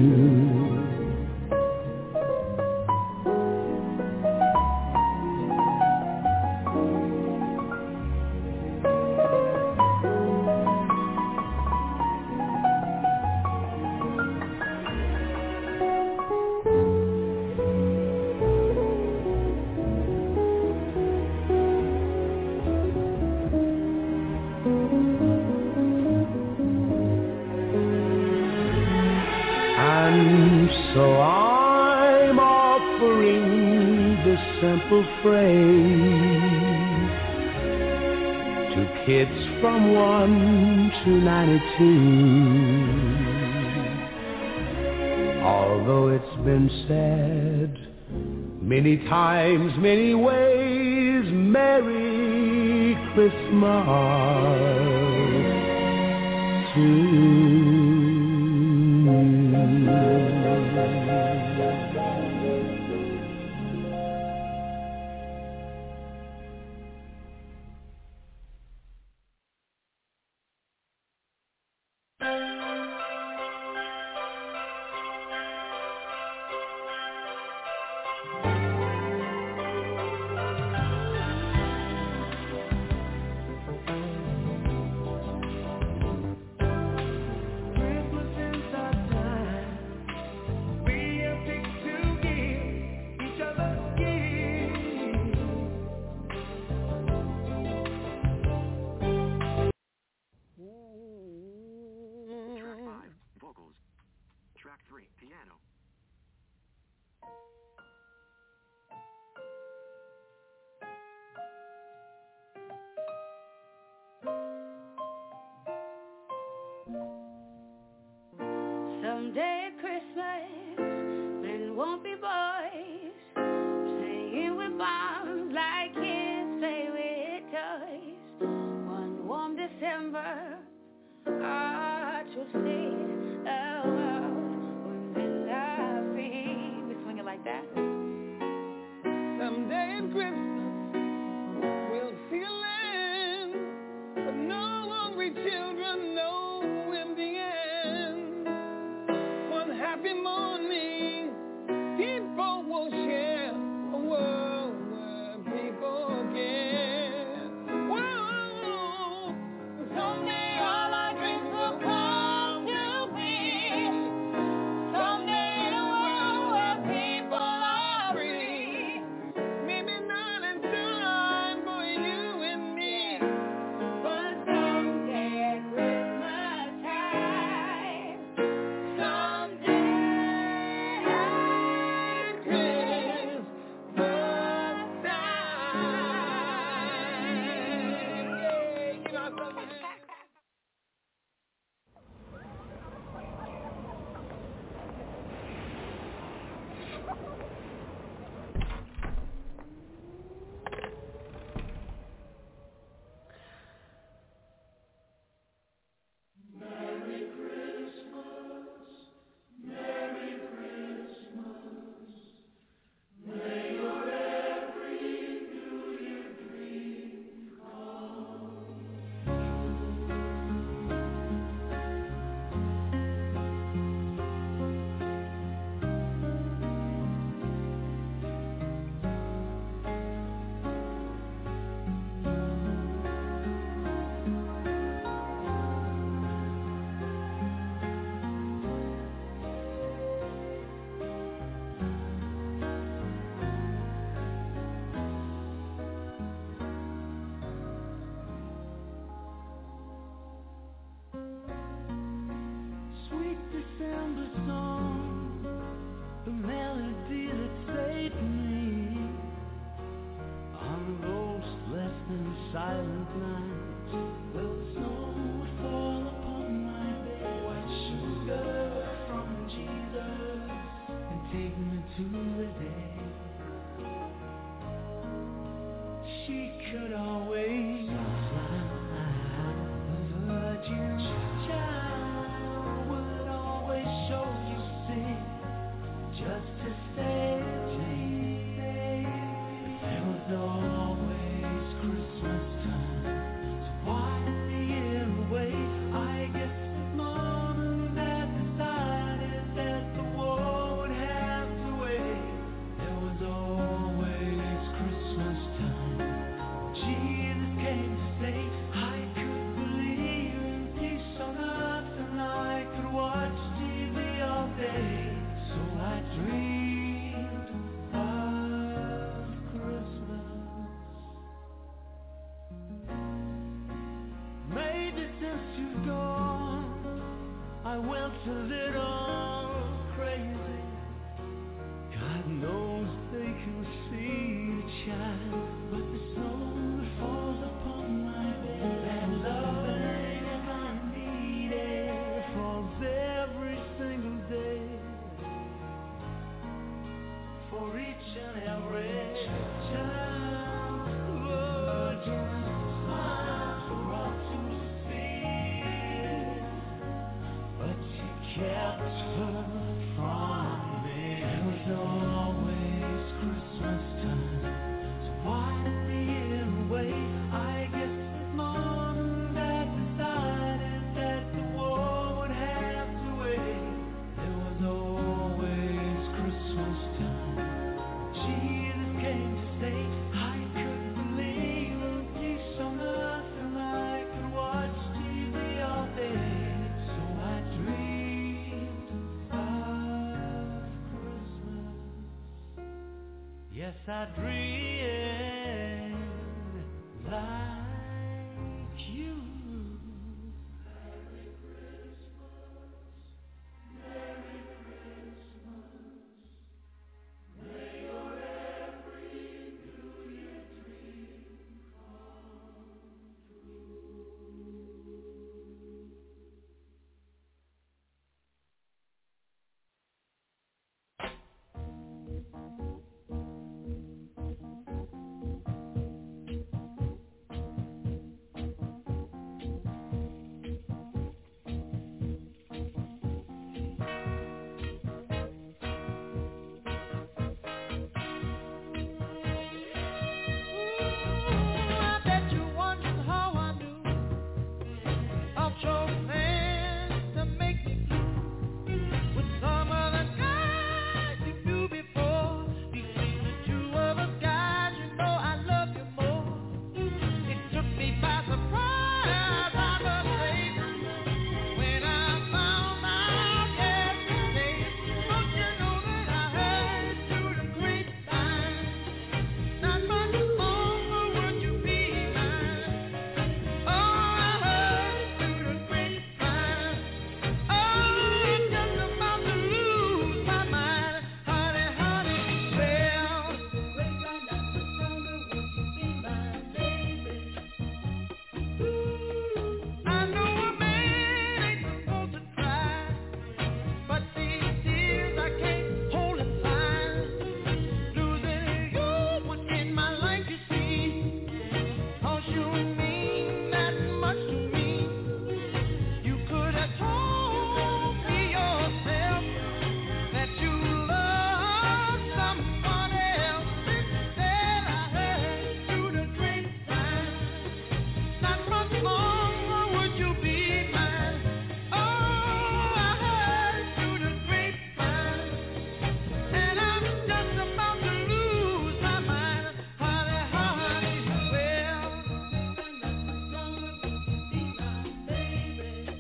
Simple phrase to kids from 1 to 92. Although it's been said many times, many ways, Merry Christmas to you. Someday at Christmas, there won't be boys singing with bombs like kids play with toys. One warm December, hearts will see a world when men are free. We swing it like that. Someday at Christmas, we'll see a land with no hungry children, no empty hands. One happy morning, people will share a world where people can. Whoa, someday kept her from me. It was always Christmas time, so why did the year wait? I guess Mom and Dad decided that the war would have to wait. It was always Christmas time. Jesus came to say, I couldn't believe it. You saw nothing. I could watch TV all day. So I dreamed of Christmas. Yes, I dreamed like you. Merry Christmas. Merry Christmas. May your every New Year dream come I bet you wondered how I knew I chose plans to make me blue with some of the guys you knew before. Between the two of us guys, you know I love you more. It took me by surprise, I must say, when I found out yesterday. Don't you know that I heard through the grapevine? Not much longer would you be mine. Oh, I heard through the grapevine. Oh, I'm just about to lose my mind. Honey, honey, well, grapevine not much longer would you be mine, baby. I know a man ain't supposed to cry, but these tears I can't hold inside. Losing you would end my life, you see, 'cause you mean that much to me. You could have told me yourself that you love someone else. Instead, I heard through the grapevine. Not much longer would you be mine. Oh, I heard through the grapevine. And I'm just about to lose my mind. Honey, honey, well, not much longer would you be mine, baby.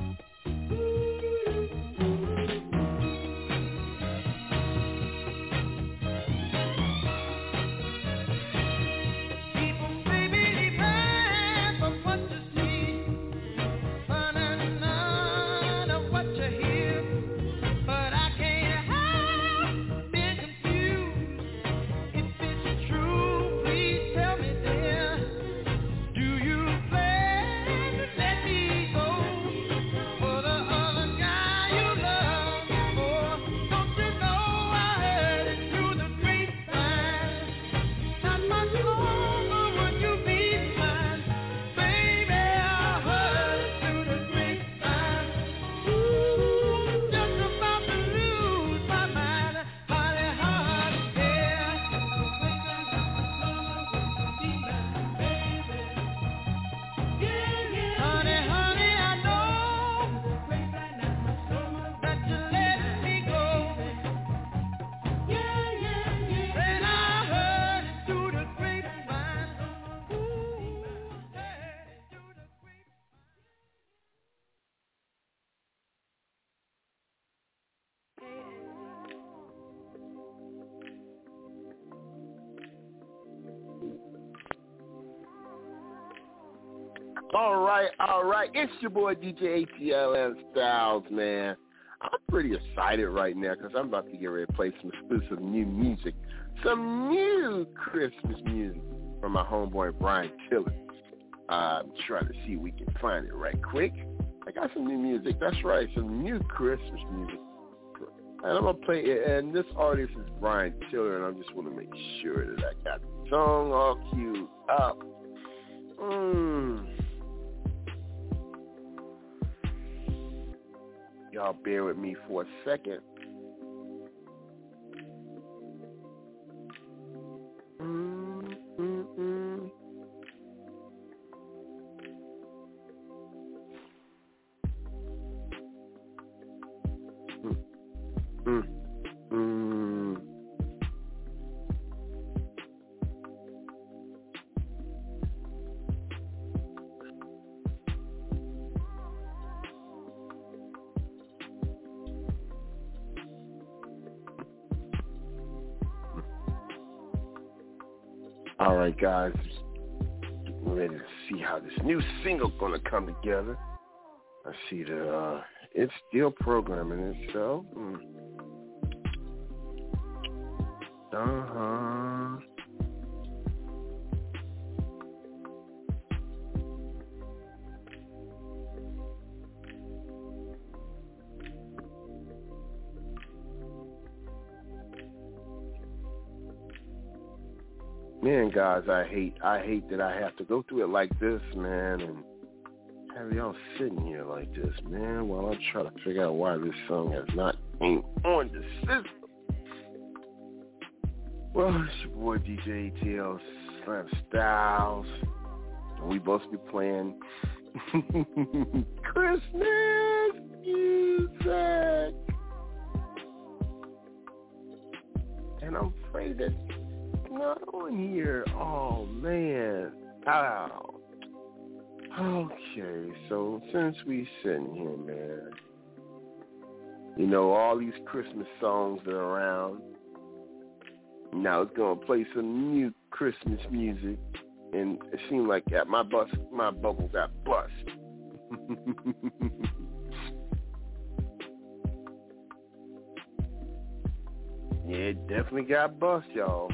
People may be depend on what you see, but none of what you hear. But I can't help being confused. If it's true, please tell me, dear. Do you plan to let me go for the other guy you love before? Don't you know I heard it through the grapevine? Not much longer would you be mine, baby. I heard it through the grapevine. Ooh, just about to lose my mind, honey, honey, yeah. Honey, honey, I know that you let me go. And I heard it through the grapevine. Ooh, yeah, through the grapevine. All right. It's your boy DJ ATL Styles, man. I'm pretty excited right now because I'm about to get ready to play some exclusive new music, some new Christmas music from my homeboy Brian Tiller. I'm trying to see if we can find it right quick. I got some new music. That's right, some new Christmas music. And I'm going to play it. And this artist is Brian Tiller, and I just want to make sure that I got the song all queued up. Y'all bear with me for a second. All right, guys, getting ready to see how this new single gonna come together. I see that it's still programming itself. Man, guys, I hate that I have to go through it like this, man, and have y'all sitting here like this, man, while I'm trying to figure out why this song has not been on the system. Well, it's your boy DJ ATL Slam Styles, and we both be playing Christmas music. And I'm afraid that not on here. Oh, man. Ow. Okay, so since we sitting here, man, you know, all these Christmas songs that are around, now it's going to play some new Christmas music, and it seemed like my bubble got bust. Yeah, it definitely got bust, y'all.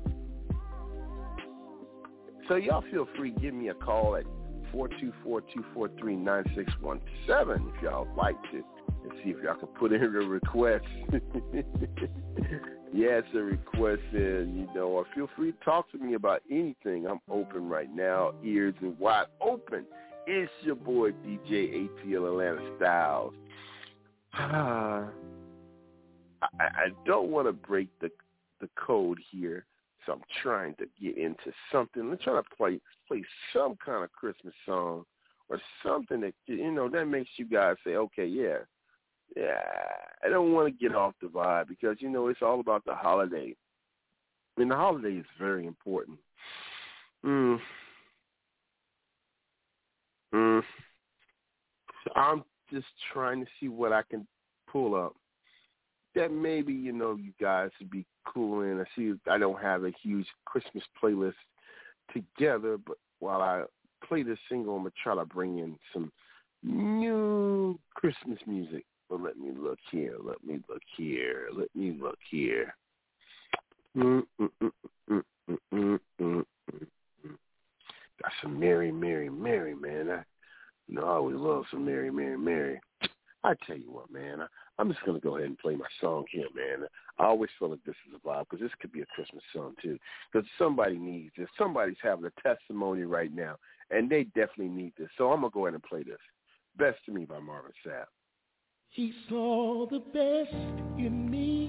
So y'all feel free to give me a call at 424-243-9617 if y'all like to, and see if y'all can put in a request. Yeah, it's a request, and, you know, or feel free to talk to me about anything. I'm open right now, ears and wide open. It's your boy, DJ ATL Atlanta Styles. I don't want to break the code here. So I'm trying to get into something. I'm trying to play some kind of Christmas song or something that, you know, that makes you guys say, okay, yeah, I don't want to get off the vibe because, you know, it's all about the holiday. And the holiday is very important. So I'm just trying to see what I can pull up that maybe, you know, you guys would be cool in. I see I don't have a huge Christmas playlist together, but while I play this single, I'm going to try to bring in some new Christmas music. But let me look here. Got some Mary, Mary, Mary, man. I always love some Mary, Mary, Mary. I tell you what, man, I'm just going to go ahead and play my song here, man. I always feel like this is a vibe because this could be a Christmas song, too, because somebody needs this. Somebody's having a testimony right now, and they definitely need this. So I'm going to go ahead and play this. Best to Me by Marvin Sapp. He saw the best in me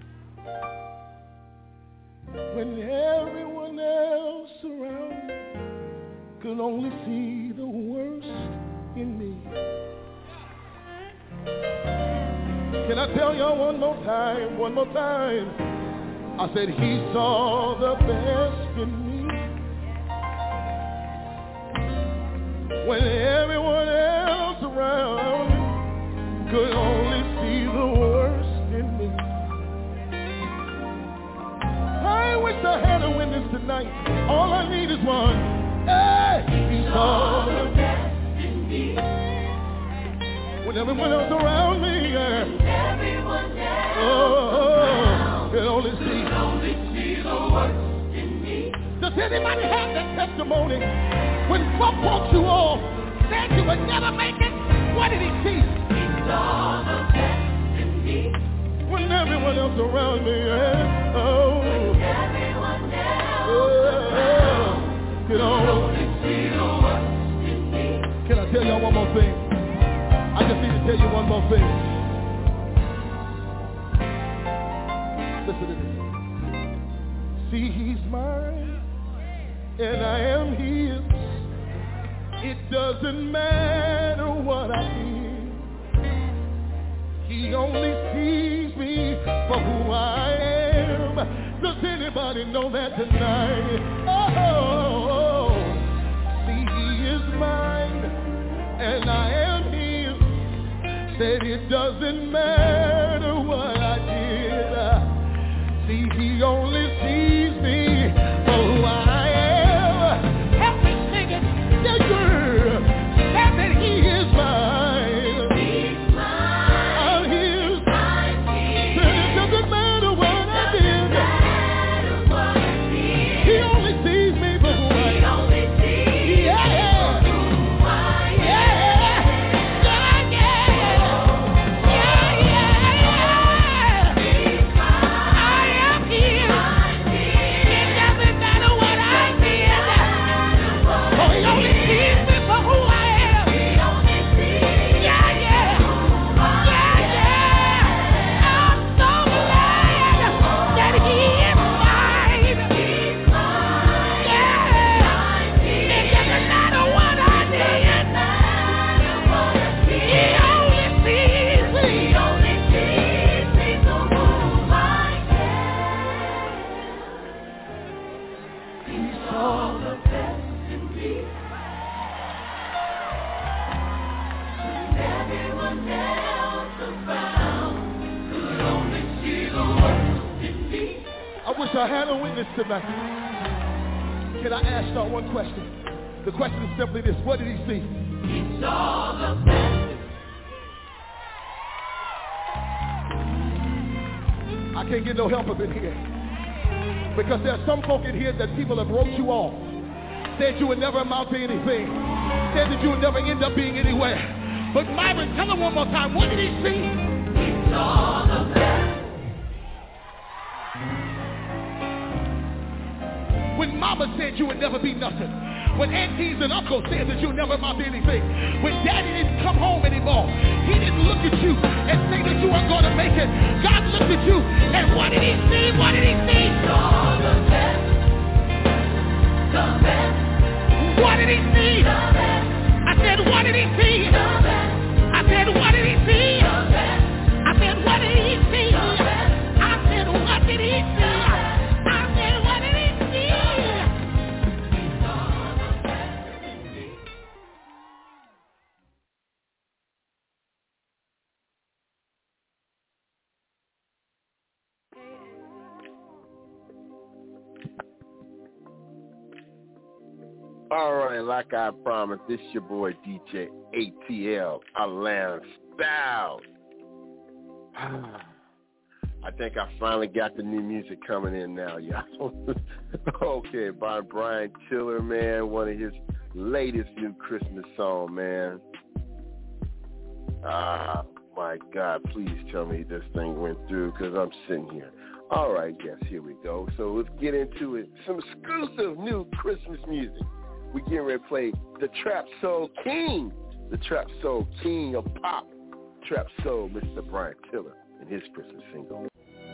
when everyone else around me could only see the worst in me. Can I tell y'all one more time? I said he saw the best in me when everyone else around me could only see the worst in me. I wish I had a witness tonight. All I need is one. Hey, he saw the best in me when everyone else around me, everyone else can only see the worst in me. Does anybody have that testimony? When folk walked you off, said you would never make it, what did he see? He saw the best in me. When everyone else around me, everyone else can only see the worst in me. Can I tell y'all one more thing? I just need to tell you one more thing. Listen to this. See, he's mine, and I am his. It doesn't matter what I did. He only sees me for who I am. Does anybody know that tonight? Oh, see, he is mine, and I am his. Said it doesn't matter what I did. See, he only sees me for who I am. Help me sing it. Yeah, girl. Said that he is mine. He's mine. I'm his. I'm his. Said it doesn't matter what I did. He only sees me for who I am. He only sees me for who I am. I had a witness tonight. Can I ask y'all one question? The question is simply this: what did he see? He saw the best. I can't get no help up in here, because there's some folk in here that people have wrote you off, said you would never amount to anything, said that you would never end up being anywhere. But Myron, tell him one more time, what did he see? He saw the best. When mama said you would never be nothing, when aunties and uncles said that you'll never amount to anything, when daddy didn't come home anymore, he didn't look at you and say that you weren't going to make it. God looked at you, and what did he see? What did he see? Saw the best. The best. What did he see? The best. I said, what did he see? The best. I said, what did he see? The best. I said, what did he see? The best. I said, what did he see? All right, like I promised, this your boy DJ ATL, Alan Styles. I think I finally got the new music coming in now, y'all. Okay, by Brian Tiller, man, one of his latest new Christmas song, man. My God, please tell me this thing went through, because I'm sitting here. All right, yes, here we go. So let's get into it. Some exclusive new Christmas music. We getting ready to play the Trap Soul King, the Trap Soul King of pop, Trap Soul, Mr. Brian Tiller, and his Christmas single.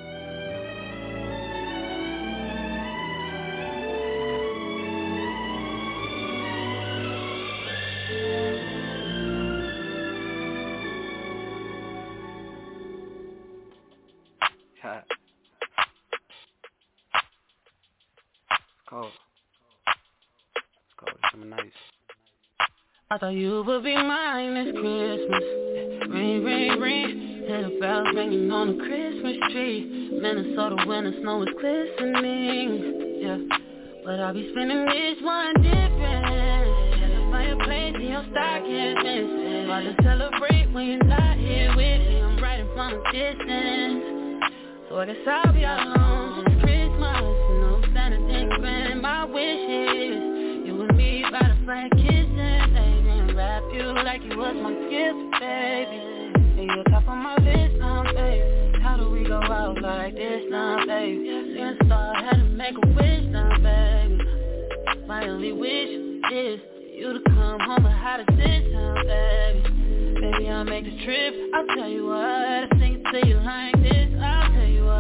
I thought you would be mine this Christmas. Ring, ring, ring. Hear the bells ringing on the Christmas tree. Minnesota winter snow is glistening. Yeah, but I'll be spending this one different. At the fireplace in your stocking missing. About to celebrate when you're not here with me. I'm right in front of distance, so I guess I'll be alone this Christmas. No Santa didn't grant my wishes. You and me by the fire kissing, baby, and wrap you like you was my gift, baby. And you're top of my list now, baby. How do we go out like this now, baby? Since I had to make a wish now, baby. My only wish is for you to come home, but how does this sound, baby? Baby, I'll make the trip. I'll tell you what. I sing it to you like this. I'll tell you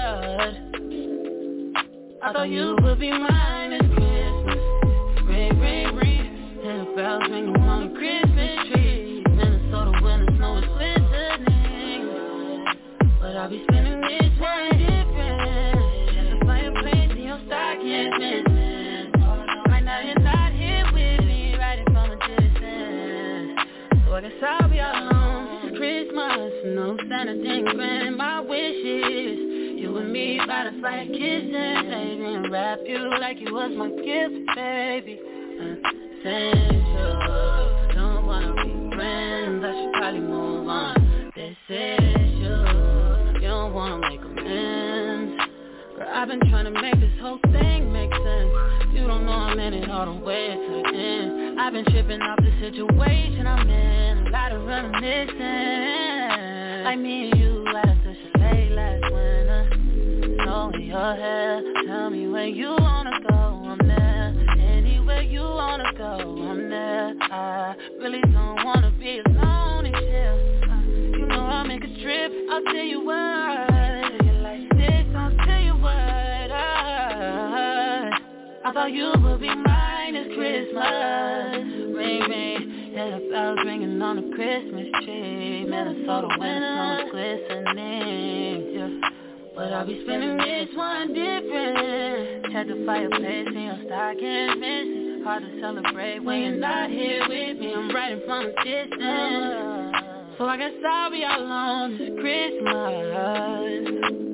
what. I thought you would be mine this Christmas. Ring, ring, ring. And the bells ringing on the Christmas tree. Minnesota winter snow is glistening. But I'll be spending this one different. Just a fireplace in your stockings missing. Right now you're not here with me, right from a distance. So I guess I'll be alone this Christmas. No Santa didn't grant my wishes. You and me by the fire kissing, baby, and wrap you like you was my gift, baby. Essential, don't wanna be friends, I should probably move on. This is you don't wanna make amends. Girl, I've been trying to make this whole thing make sense. You don't know I'm in it all the way to the end. I've been tripping off the situation I'm in. A lot of reminiscing. Like me and you at a chalet last winter. Snow in your hair. Tell me where you wanna go, I'm there. Anywhere you wanna go, I'm there. I really don't wanna be alone and chill. You know I'll make a trip, I'll tell you what. Like this, I'll tell you what. I thought you would be mine this Christmas. Ring, ring, yeah, the bells ringing on the Christmas tree. Minnesota winter snow is glistening, yeah. But I'll be spending this one different. Check the fireplace in your stockings missing. Hard to celebrate when you're not here with me. I'm writing from a distance. So I guess I'll be alone this Christmas.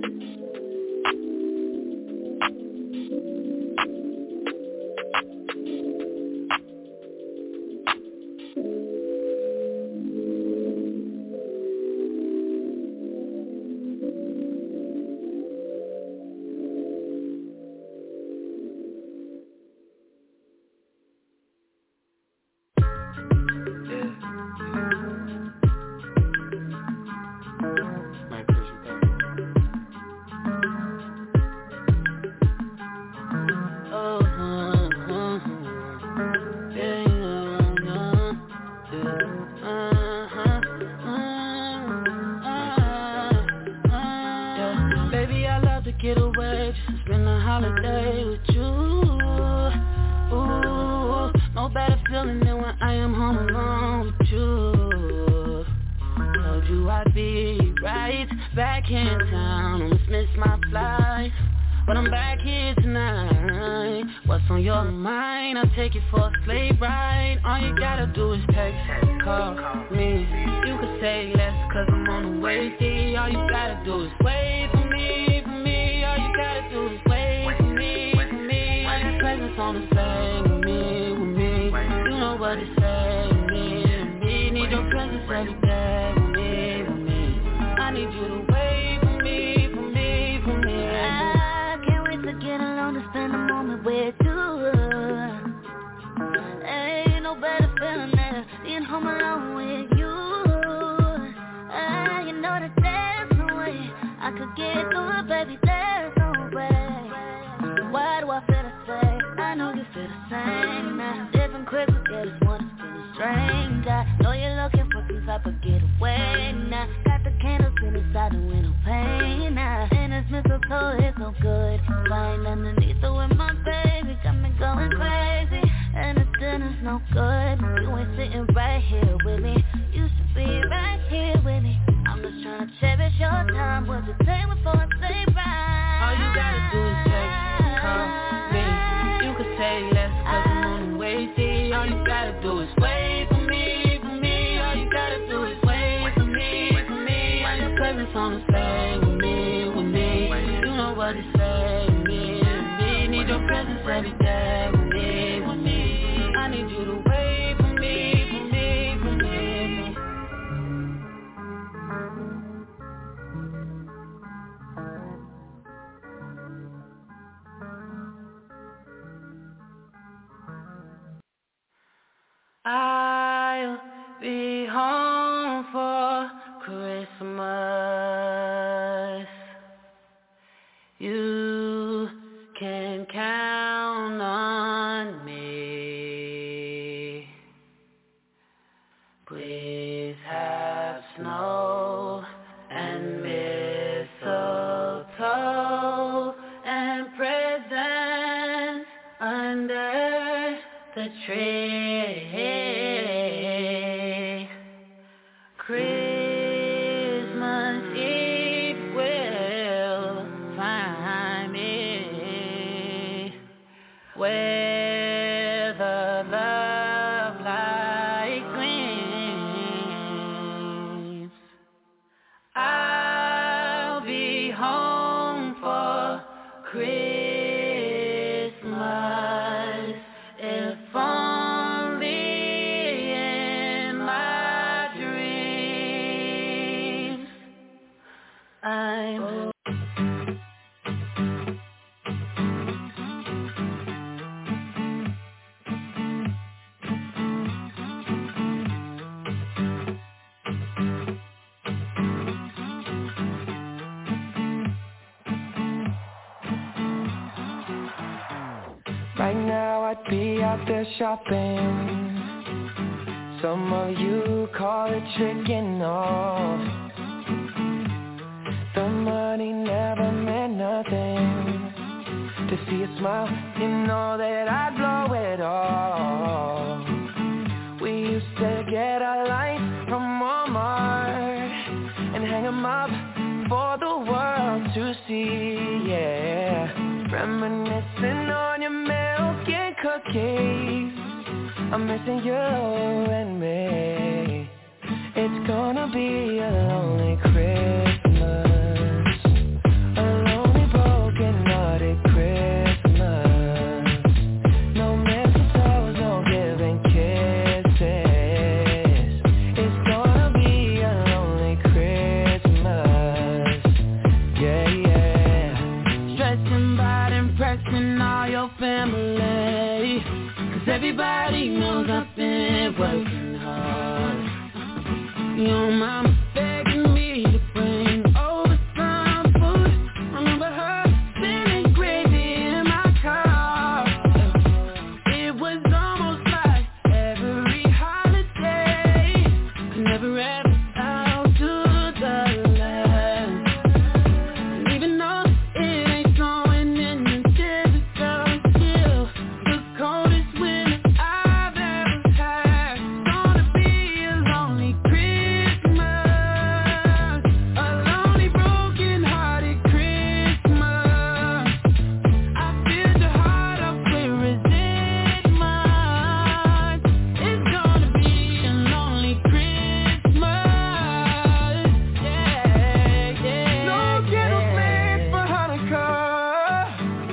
I'll be home for Christmas. You can count on snow and mistletoe and presents under the tree. Christmas Eve will find me where the love light gleams. I'll be home for Christmas, if only in my dreams. I'm right now I'd be out there shopping. Some of you call it tricking off. The money never meant nothing. To see a smile, you know that I'd blow it all. We used to get our lights from Walmart and hang them up for the world to see, yeah. Reminiscing on your milk and cookies. I'm missing you and me. It's gonna be a lonely Christmas, a lonely broken-hearted Christmas. No mistletoe, no giving kisses. It's gonna be a lonely Christmas, yeah, yeah. stressing about impressing all your family, 'cause everybody knows I've been working hard. Your mama begging me to bring over some food. Remember her spinning crazy in my car. It was almost like every holiday, never ever out to the last. And even though it ain't snowing in the desert, still the coldest winter I've ever had. Gonna be a lonely Christmas, a lonely broken-hearted Christmas. I filled your heart up with resentment. It's gonna be a lonely Christmas, yeah, yeah. No candles lit for Hanukkah.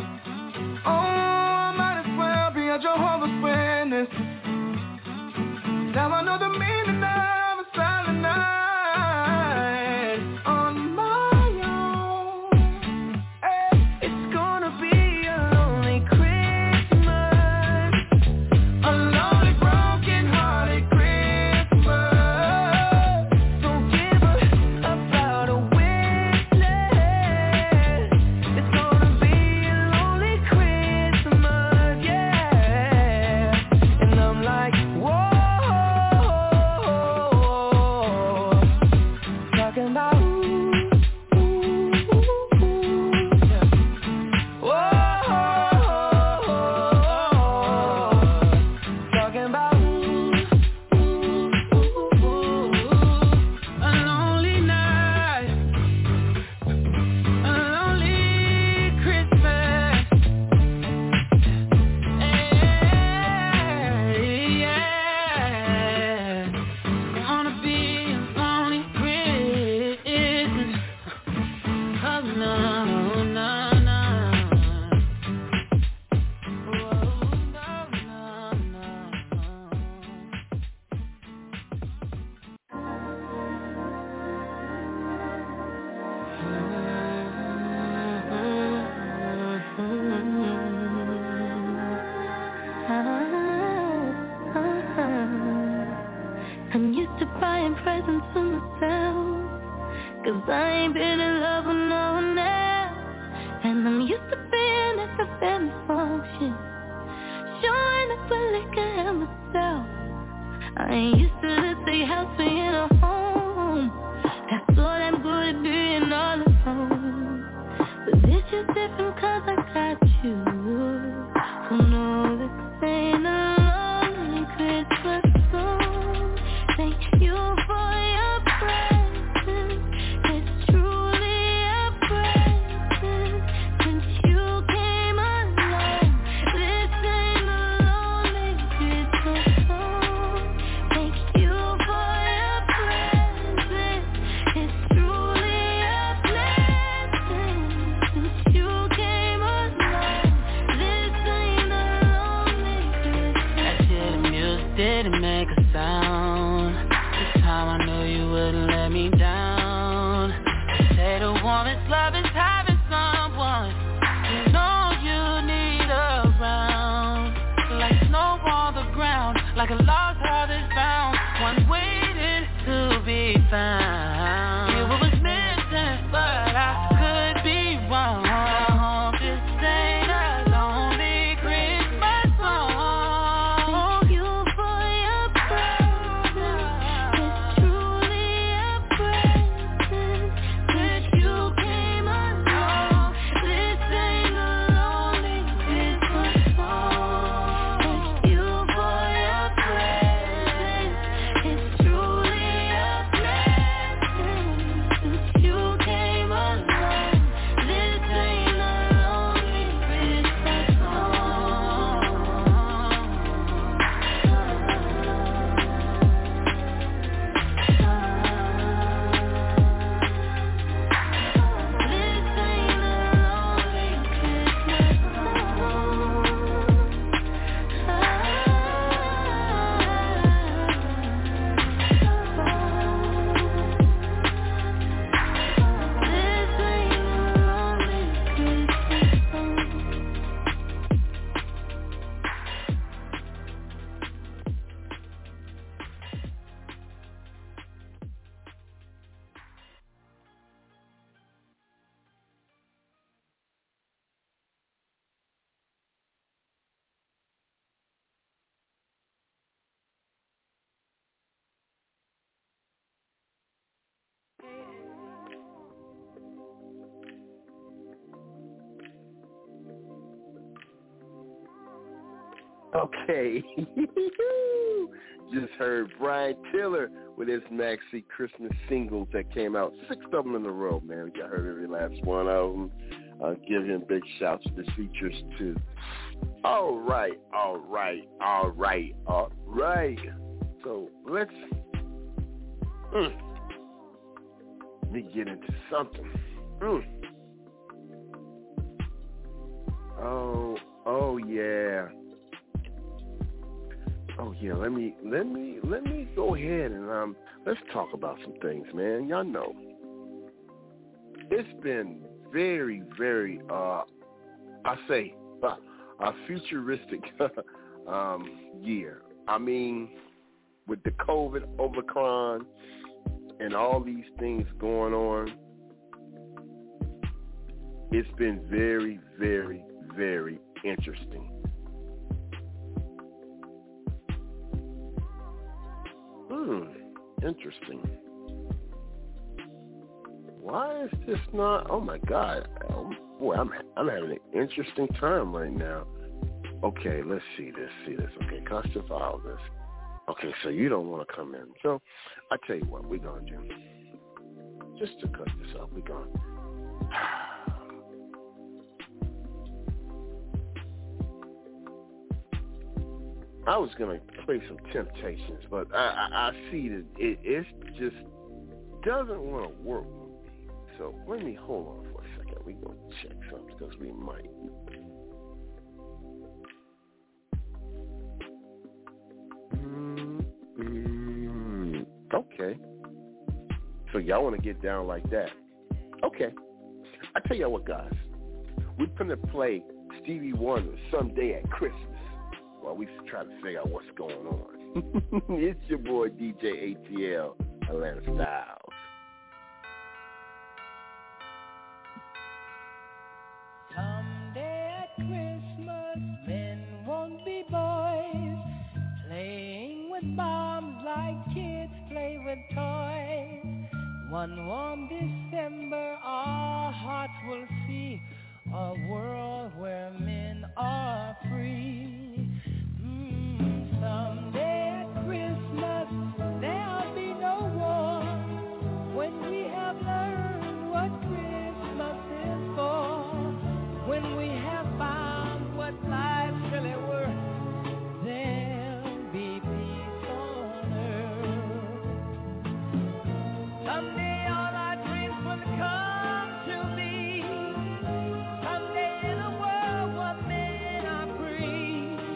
Oh, might as well be a Jehovah's Witness. Now I know the meaning of a silent night on my own. Hey, it's gonna be a lonely Christmas, a lonely broken-hearted Christmas. Don't give about a witness. It's gonna be a lonely Christmas, yeah. And I'm like, whoa, talking about whoa, talking about A lonely night, a lonely Christmas, yeah. Gonna be a lonely Christmas. Oh no, no, no. Oh no, no, no. I'm used to buying presents for myself, 'cause I ain't been in love with no one else. And I'm used to being at the family function, showing up with liquor and myself. I ain't used to this big house being a home. Okay. Just heard Brian Tiller with his Maxi Christmas singles that came out. 6 of them in a row, man. I heard every last one of them. Give him big shouts to the features, too. All right. So let me get into something. Oh yeah. Let me go ahead and let's talk about some things, man. Y'all know it's been very, very a futuristic year. I mean, with the COVID, Omicron, and all these things going on, it's been very, very, very interesting. Interesting. Why is this not? Oh my God! Boy, I'm having an interesting time right now. Okay, let's see this. Okay, Costa file this. Okay, so you don't want to come in. So I tell you what we're gonna do. Just to cut this off, we're gonna. I was going to play some Temptations, but I see that it just doesn't want to work. So let me hold on for a second. We're going to check something because we might. Okay. So y'all want to get down like that. Okay. I tell y'all what, guys. We're going to play Stevie Wonder Someday at Christmas. While we try to figure out what's going on. It's your boy DJ ATL, Atlanta Styles. Someday at Christmas, men won't be boys, playing with bombs like kids play with toys. One warm December, our hearts will see a world where men are free. Someday at Christmas, there'll be no war when we have learned what Christmas is for. When we have found what life's really worth, there'll be peace on earth. Someday all our dreams will come to be. Someday in a world where men are free.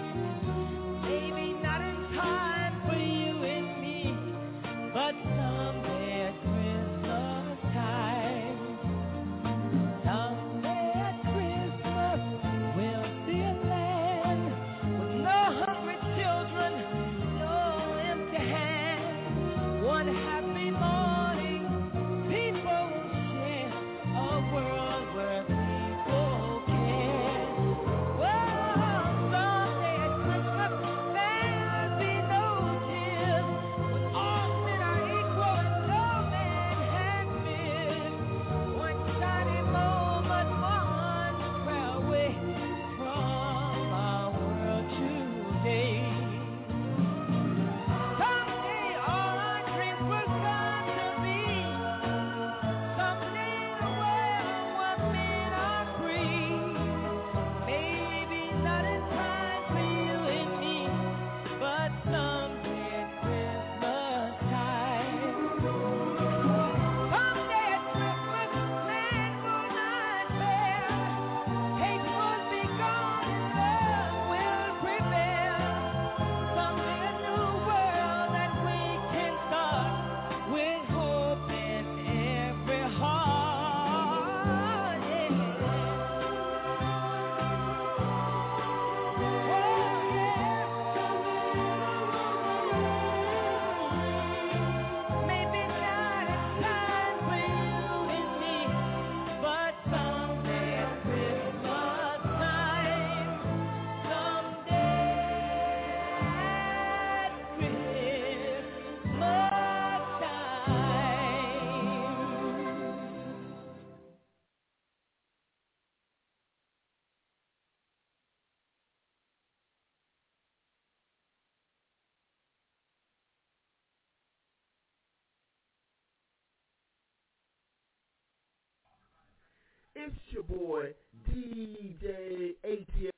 It's your boy, DJ ATL.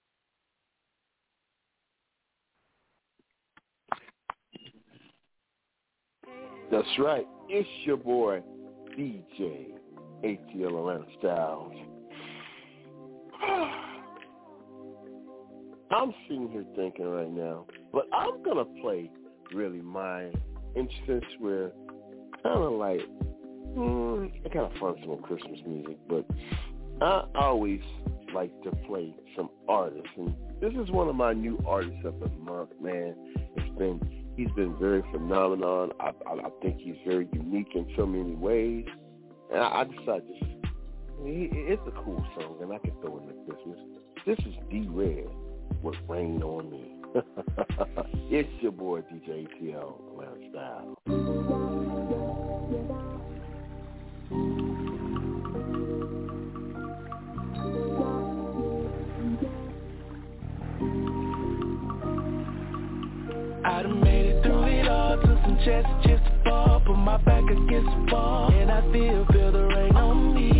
That's right. It's your boy, DJ ATL Atlanta Styles. I'm sitting here thinking right now, but I'm going to play really my instance where kind of like, I kind of fun some Christmas music, but I always like to play some artists, and this is one of my new artists of the month, man. He's been very phenomenal. I think he's very unique in so many ways, and I decided it's a cool song, and I can throw it in Christmas. This is D-Red with Rain on Me. It's your boy DJ ATL Atlanta Style. I done made it through it all, took some chances just to fall, put my back against the wall, and I still feel the rain on me.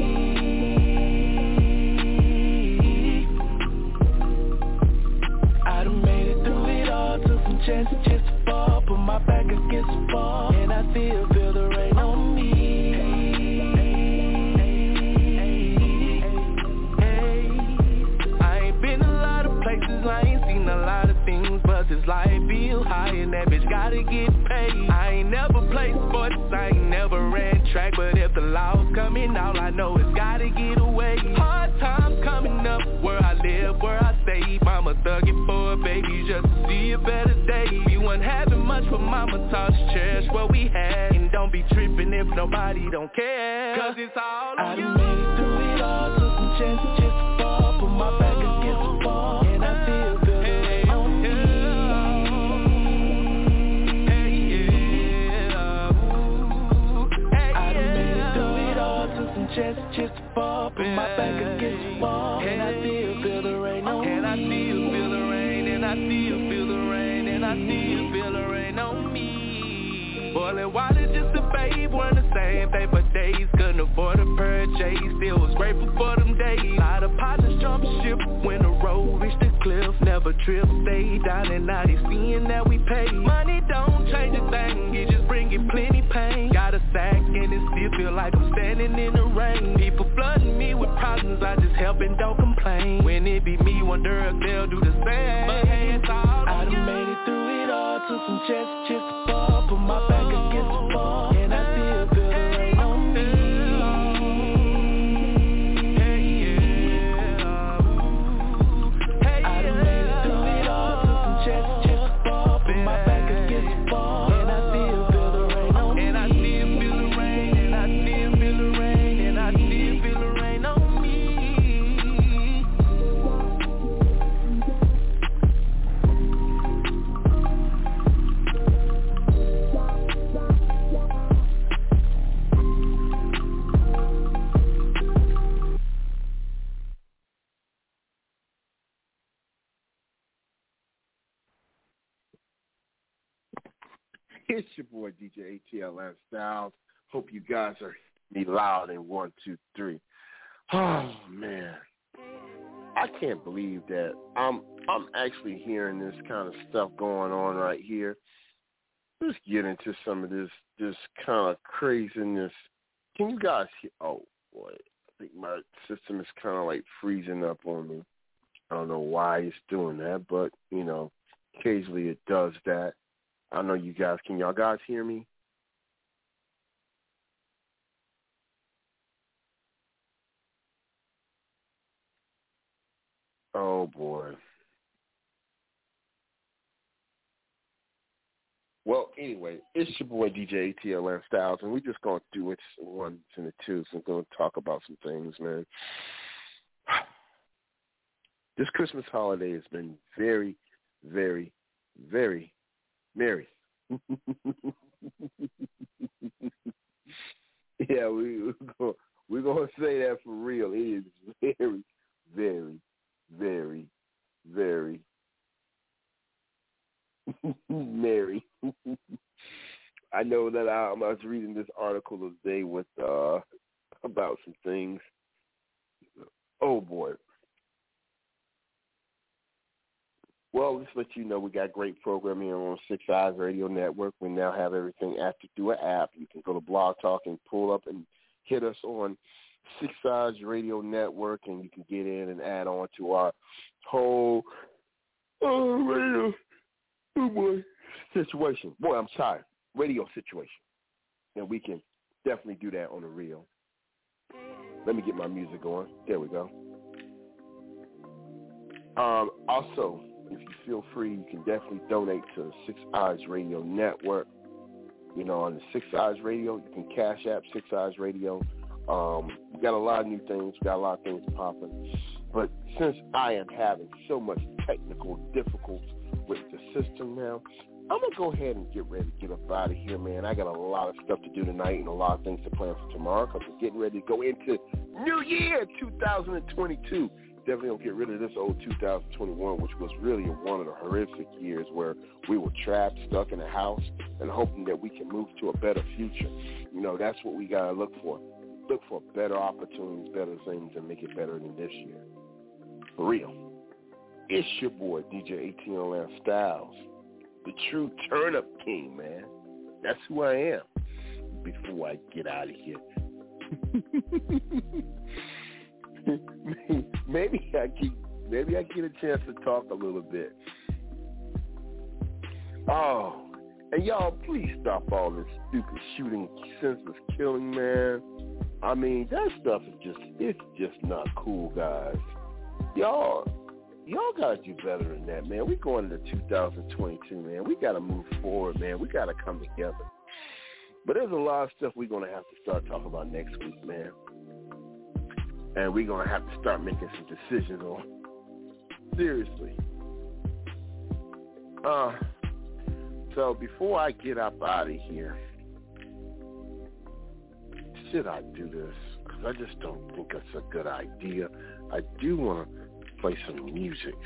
I done made it through it all, took some chances just to fall, put my back against the wall, and I still feel the rain on me. I ain't been a lot of places, I ain't seen a lot of things, but this life feel high and that bitch gotta get paid. I ain't never played sports, I ain't never ran track, but if the law's coming out, I know it's gotta get away. Hard times coming up, where I live, where I stay. Mama thugging for a baby just to see a better day. You wasn't having much, but mama taught us cherish what we had, and don't be tripping if nobody don't care, cause it's all on you. I done made it through it all, took some chances just to fall, put my back against the wall, and I still feel the rain on me. Just to fall, put my back against the wall, and I still feel the rain on me. And I still feel the rain, and I still feel the rain, and I still feel the rain on me. Boiling water just a babe, weren't the same thing for days. Couldn't afford a purchase, still was grateful for them days. A lot of partners jumped ship when the road reached the cliff. Never trip, stayed down, and now they seeing that we pay. Money don't change a thing, it just bringing plenty pain. Got a sack and it still feel like I'm standing in the rain. People flooding me with problems, I just help and don't complain. When it be me, wonder if they'll do the same. But hey, it's all I done made it through it all, took some chances just to fall, put my back against the wall, and I still feel the rain on me. I done made it through it all, took some chances just to fall, put my back against the wall, and I still feel the rain on me. And I still feel the rain, and I still feel the rain, and I still feel the rain on me. It's your boy DJ ATL Atlanta Styles. Hope you guys are hearing me loud in 1, 2, 3. Oh man, I can't believe that I'm actually hearing this kind of stuff going on right here. Let's get into some of this kind of craziness. Can you guys hear? Oh boy, I think my system is kind of like freezing up on me. I don't know why it's doing that, but occasionally it does that. I know you guys. Can y'all guys hear me? Oh, boy. Well, anyway, it's your boy DJ ATL Atlanta Styles, and we're just going to do it ones and the twos. I'm going to talk about some things, man. This Christmas holiday has been very, very, very merry. Yeah, we're going to say that for real. It is very, very, very, very merry. I know that I was reading this article today with about some things, Oh, boy. Well, let's let you know we got great programming on Six Eyes Radio Network. We now have everything active through an app. You can go to Blog Talk and pull up and hit us on Six Eyes Radio Network, and you can get in and add on to our whole radio situation. Boy, I'm sorry, radio situation. And we can definitely do that on the real. Let me get my music going. There we go. Also, if you feel free, you can definitely donate to Six Eyes Radio Network. You know, on the Six Eyes Radio, you can Cash App Six Eyes Radio. We got a lot of new things. We got a lot of things popping. But since I am having so much technical difficulties with the system now, I'm going to go ahead and get ready to get up out of here, man. I got a lot of stuff to do tonight and a lot of things to plan for tomorrow because we're getting ready to go into New Year 2022. Definitely don't get rid of this old 2021, which was really one of the horrific years where we were trapped, stuck in a house, and hoping that we can move to a better future. You know, that's what we got to look for. Look for better opportunities, better things, and make it better than this year. For real. It's your boy, DJ ATL Styles, the true turn-up king, man. That's who I am. Before I get out of here. Maybe I get a chance to talk a little bit. Oh, and y'all, please stop all this stupid shooting, senseless killing, man. I mean, that stuff is it's just not cool, guys. Y'all gotta do better than that, man. We're going into 2022, man. We gotta move forward, man. We gotta come together. But there's a lot of stuff we're gonna have to start talking about next week, man. And we're going to have to start making some decisions on. Seriously. So before I get up out of here, should I do this? Because I just don't think it's a good idea. I do want to play some music.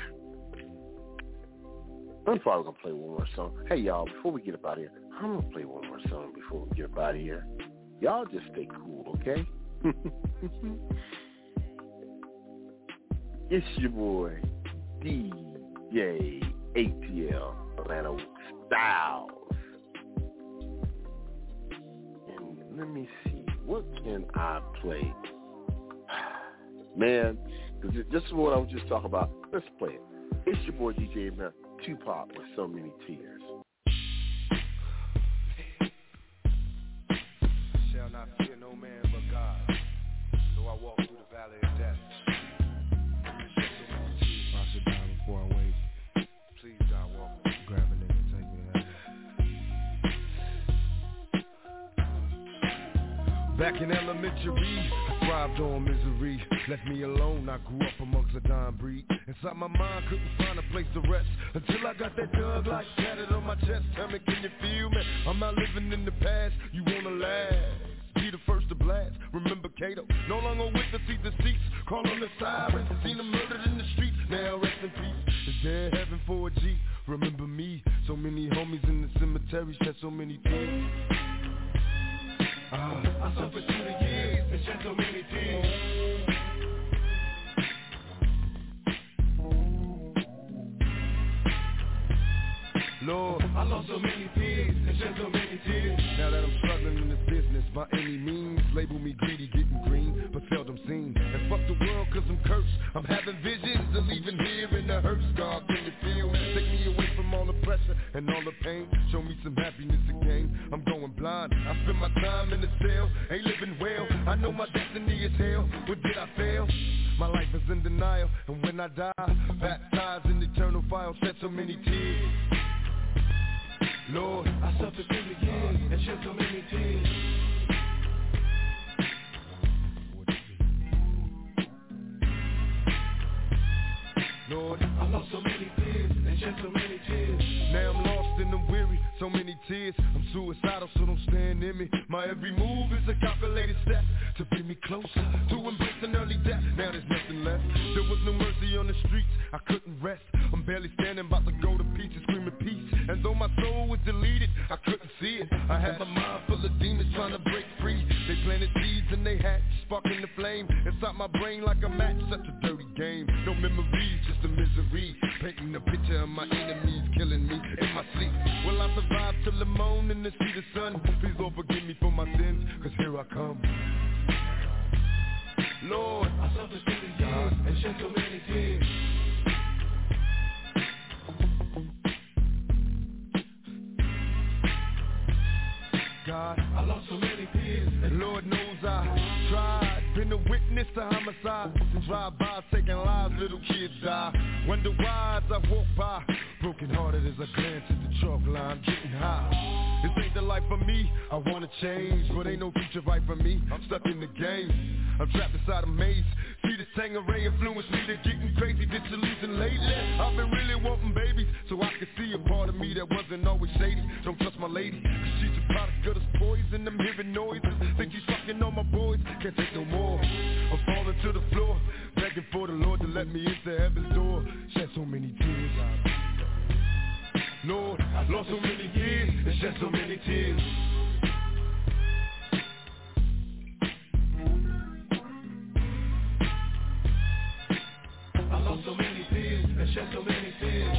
I'm probably going to play one more song. Hey, y'all, before we get up out of here, I'm going to play one more song before we get up out of here. Y'all just stay cool, okay? It's your boy, DJ ATL Atlanta Styles. And let me see, what can I play? Man, because this is what I was just talking about. Let's play it. It's your boy, DJ Atlanta, Tupac with So Many Tears. Shall not fear no man but God, though I walk through the valley of death. I should die before I wait. Please, God, walk me. Grab a nigga, take me out. Back in elementary, I thrived on misery. Left me alone, I grew up amongst a dying breed. Inside my mind, couldn't find a place to rest until I got that Thug Life tatted on my chest. Tell me, can you feel me? I'm not living in the past, you wanna last. Be the first to blast, remember Kato. No longer with the seat deceits. Call on the sirens, seen them murdered in the streets. Now rest in peace, is there heaven for a G? Remember me, so many homies in the cemetery shed so many tears. I suffered through the years and shed so many tears. Lord, I lost so many tears and shed so many tears. Now that I'm struggling in this business by any means, label me greedy, getting green, but seldom seen. And fuck the world cause I'm cursed. I'm having visions of leaving here in the hearse. God, can you feel me? Take me away from all the pressure and all the pain. Show me some happiness again. I'm going blind. I spend my time in the cell, ain't living well. I know my destiny is hell. What did I fail? My life is in denial, and when I die, baptized in eternal fire, shed so many tears. Lord, I suffered through the years and shed so many tears. Lord, I lost so many tears and shed so many tears. Now I'm lost and I'm weary, so many tears. I'm suicidal, so don't stand in me. My every move is a calculated step to bring me closer to embrace an early death. Now there's nothing left. There was no mercy on the streets, I couldn't rest. I'm barely standing, about to go to pieces, screaming peace. And though my soul was deleted, I couldn't see it. I had my mind full of demons trying to break free. They planted seeds and they hatch, sparking the flame inside my brain like a match. Such a dirty game, no memories, just a misery. Painting a picture of my enemies killing me in my sleep. Will I survive till the morning to see the sun? Please Lord forgive me for my sins, cause here I come. Lord, I suffered so many years and shed so many tears. God, I lost so many peers, and Lord knows I tried. Been a witness to homicide, to drive-by, taking lives, little kids die. Wonder why as I walk by, broken hearted as I glance at the chalk line, getting high. This ain't the life for me, I wanna change, but ain't no future right for me, I'm stuck in the game. I'm trapped inside a maze, see this Tangeray influence me to getting crazy, disillusioned lately. I've been really wanting babies, so I can see a part of me that wasn't always shady. Don't trust my lady, cause she's a product of this poison. I'm hearing noises, think she's fucking on my boys, can't take no more. I'm falling to the floor, begging for the Lord to let me into heaven's door. Shed so many tears, Lord, I lost so many years and shed so many tears. I lost so many tears and shed so many tears.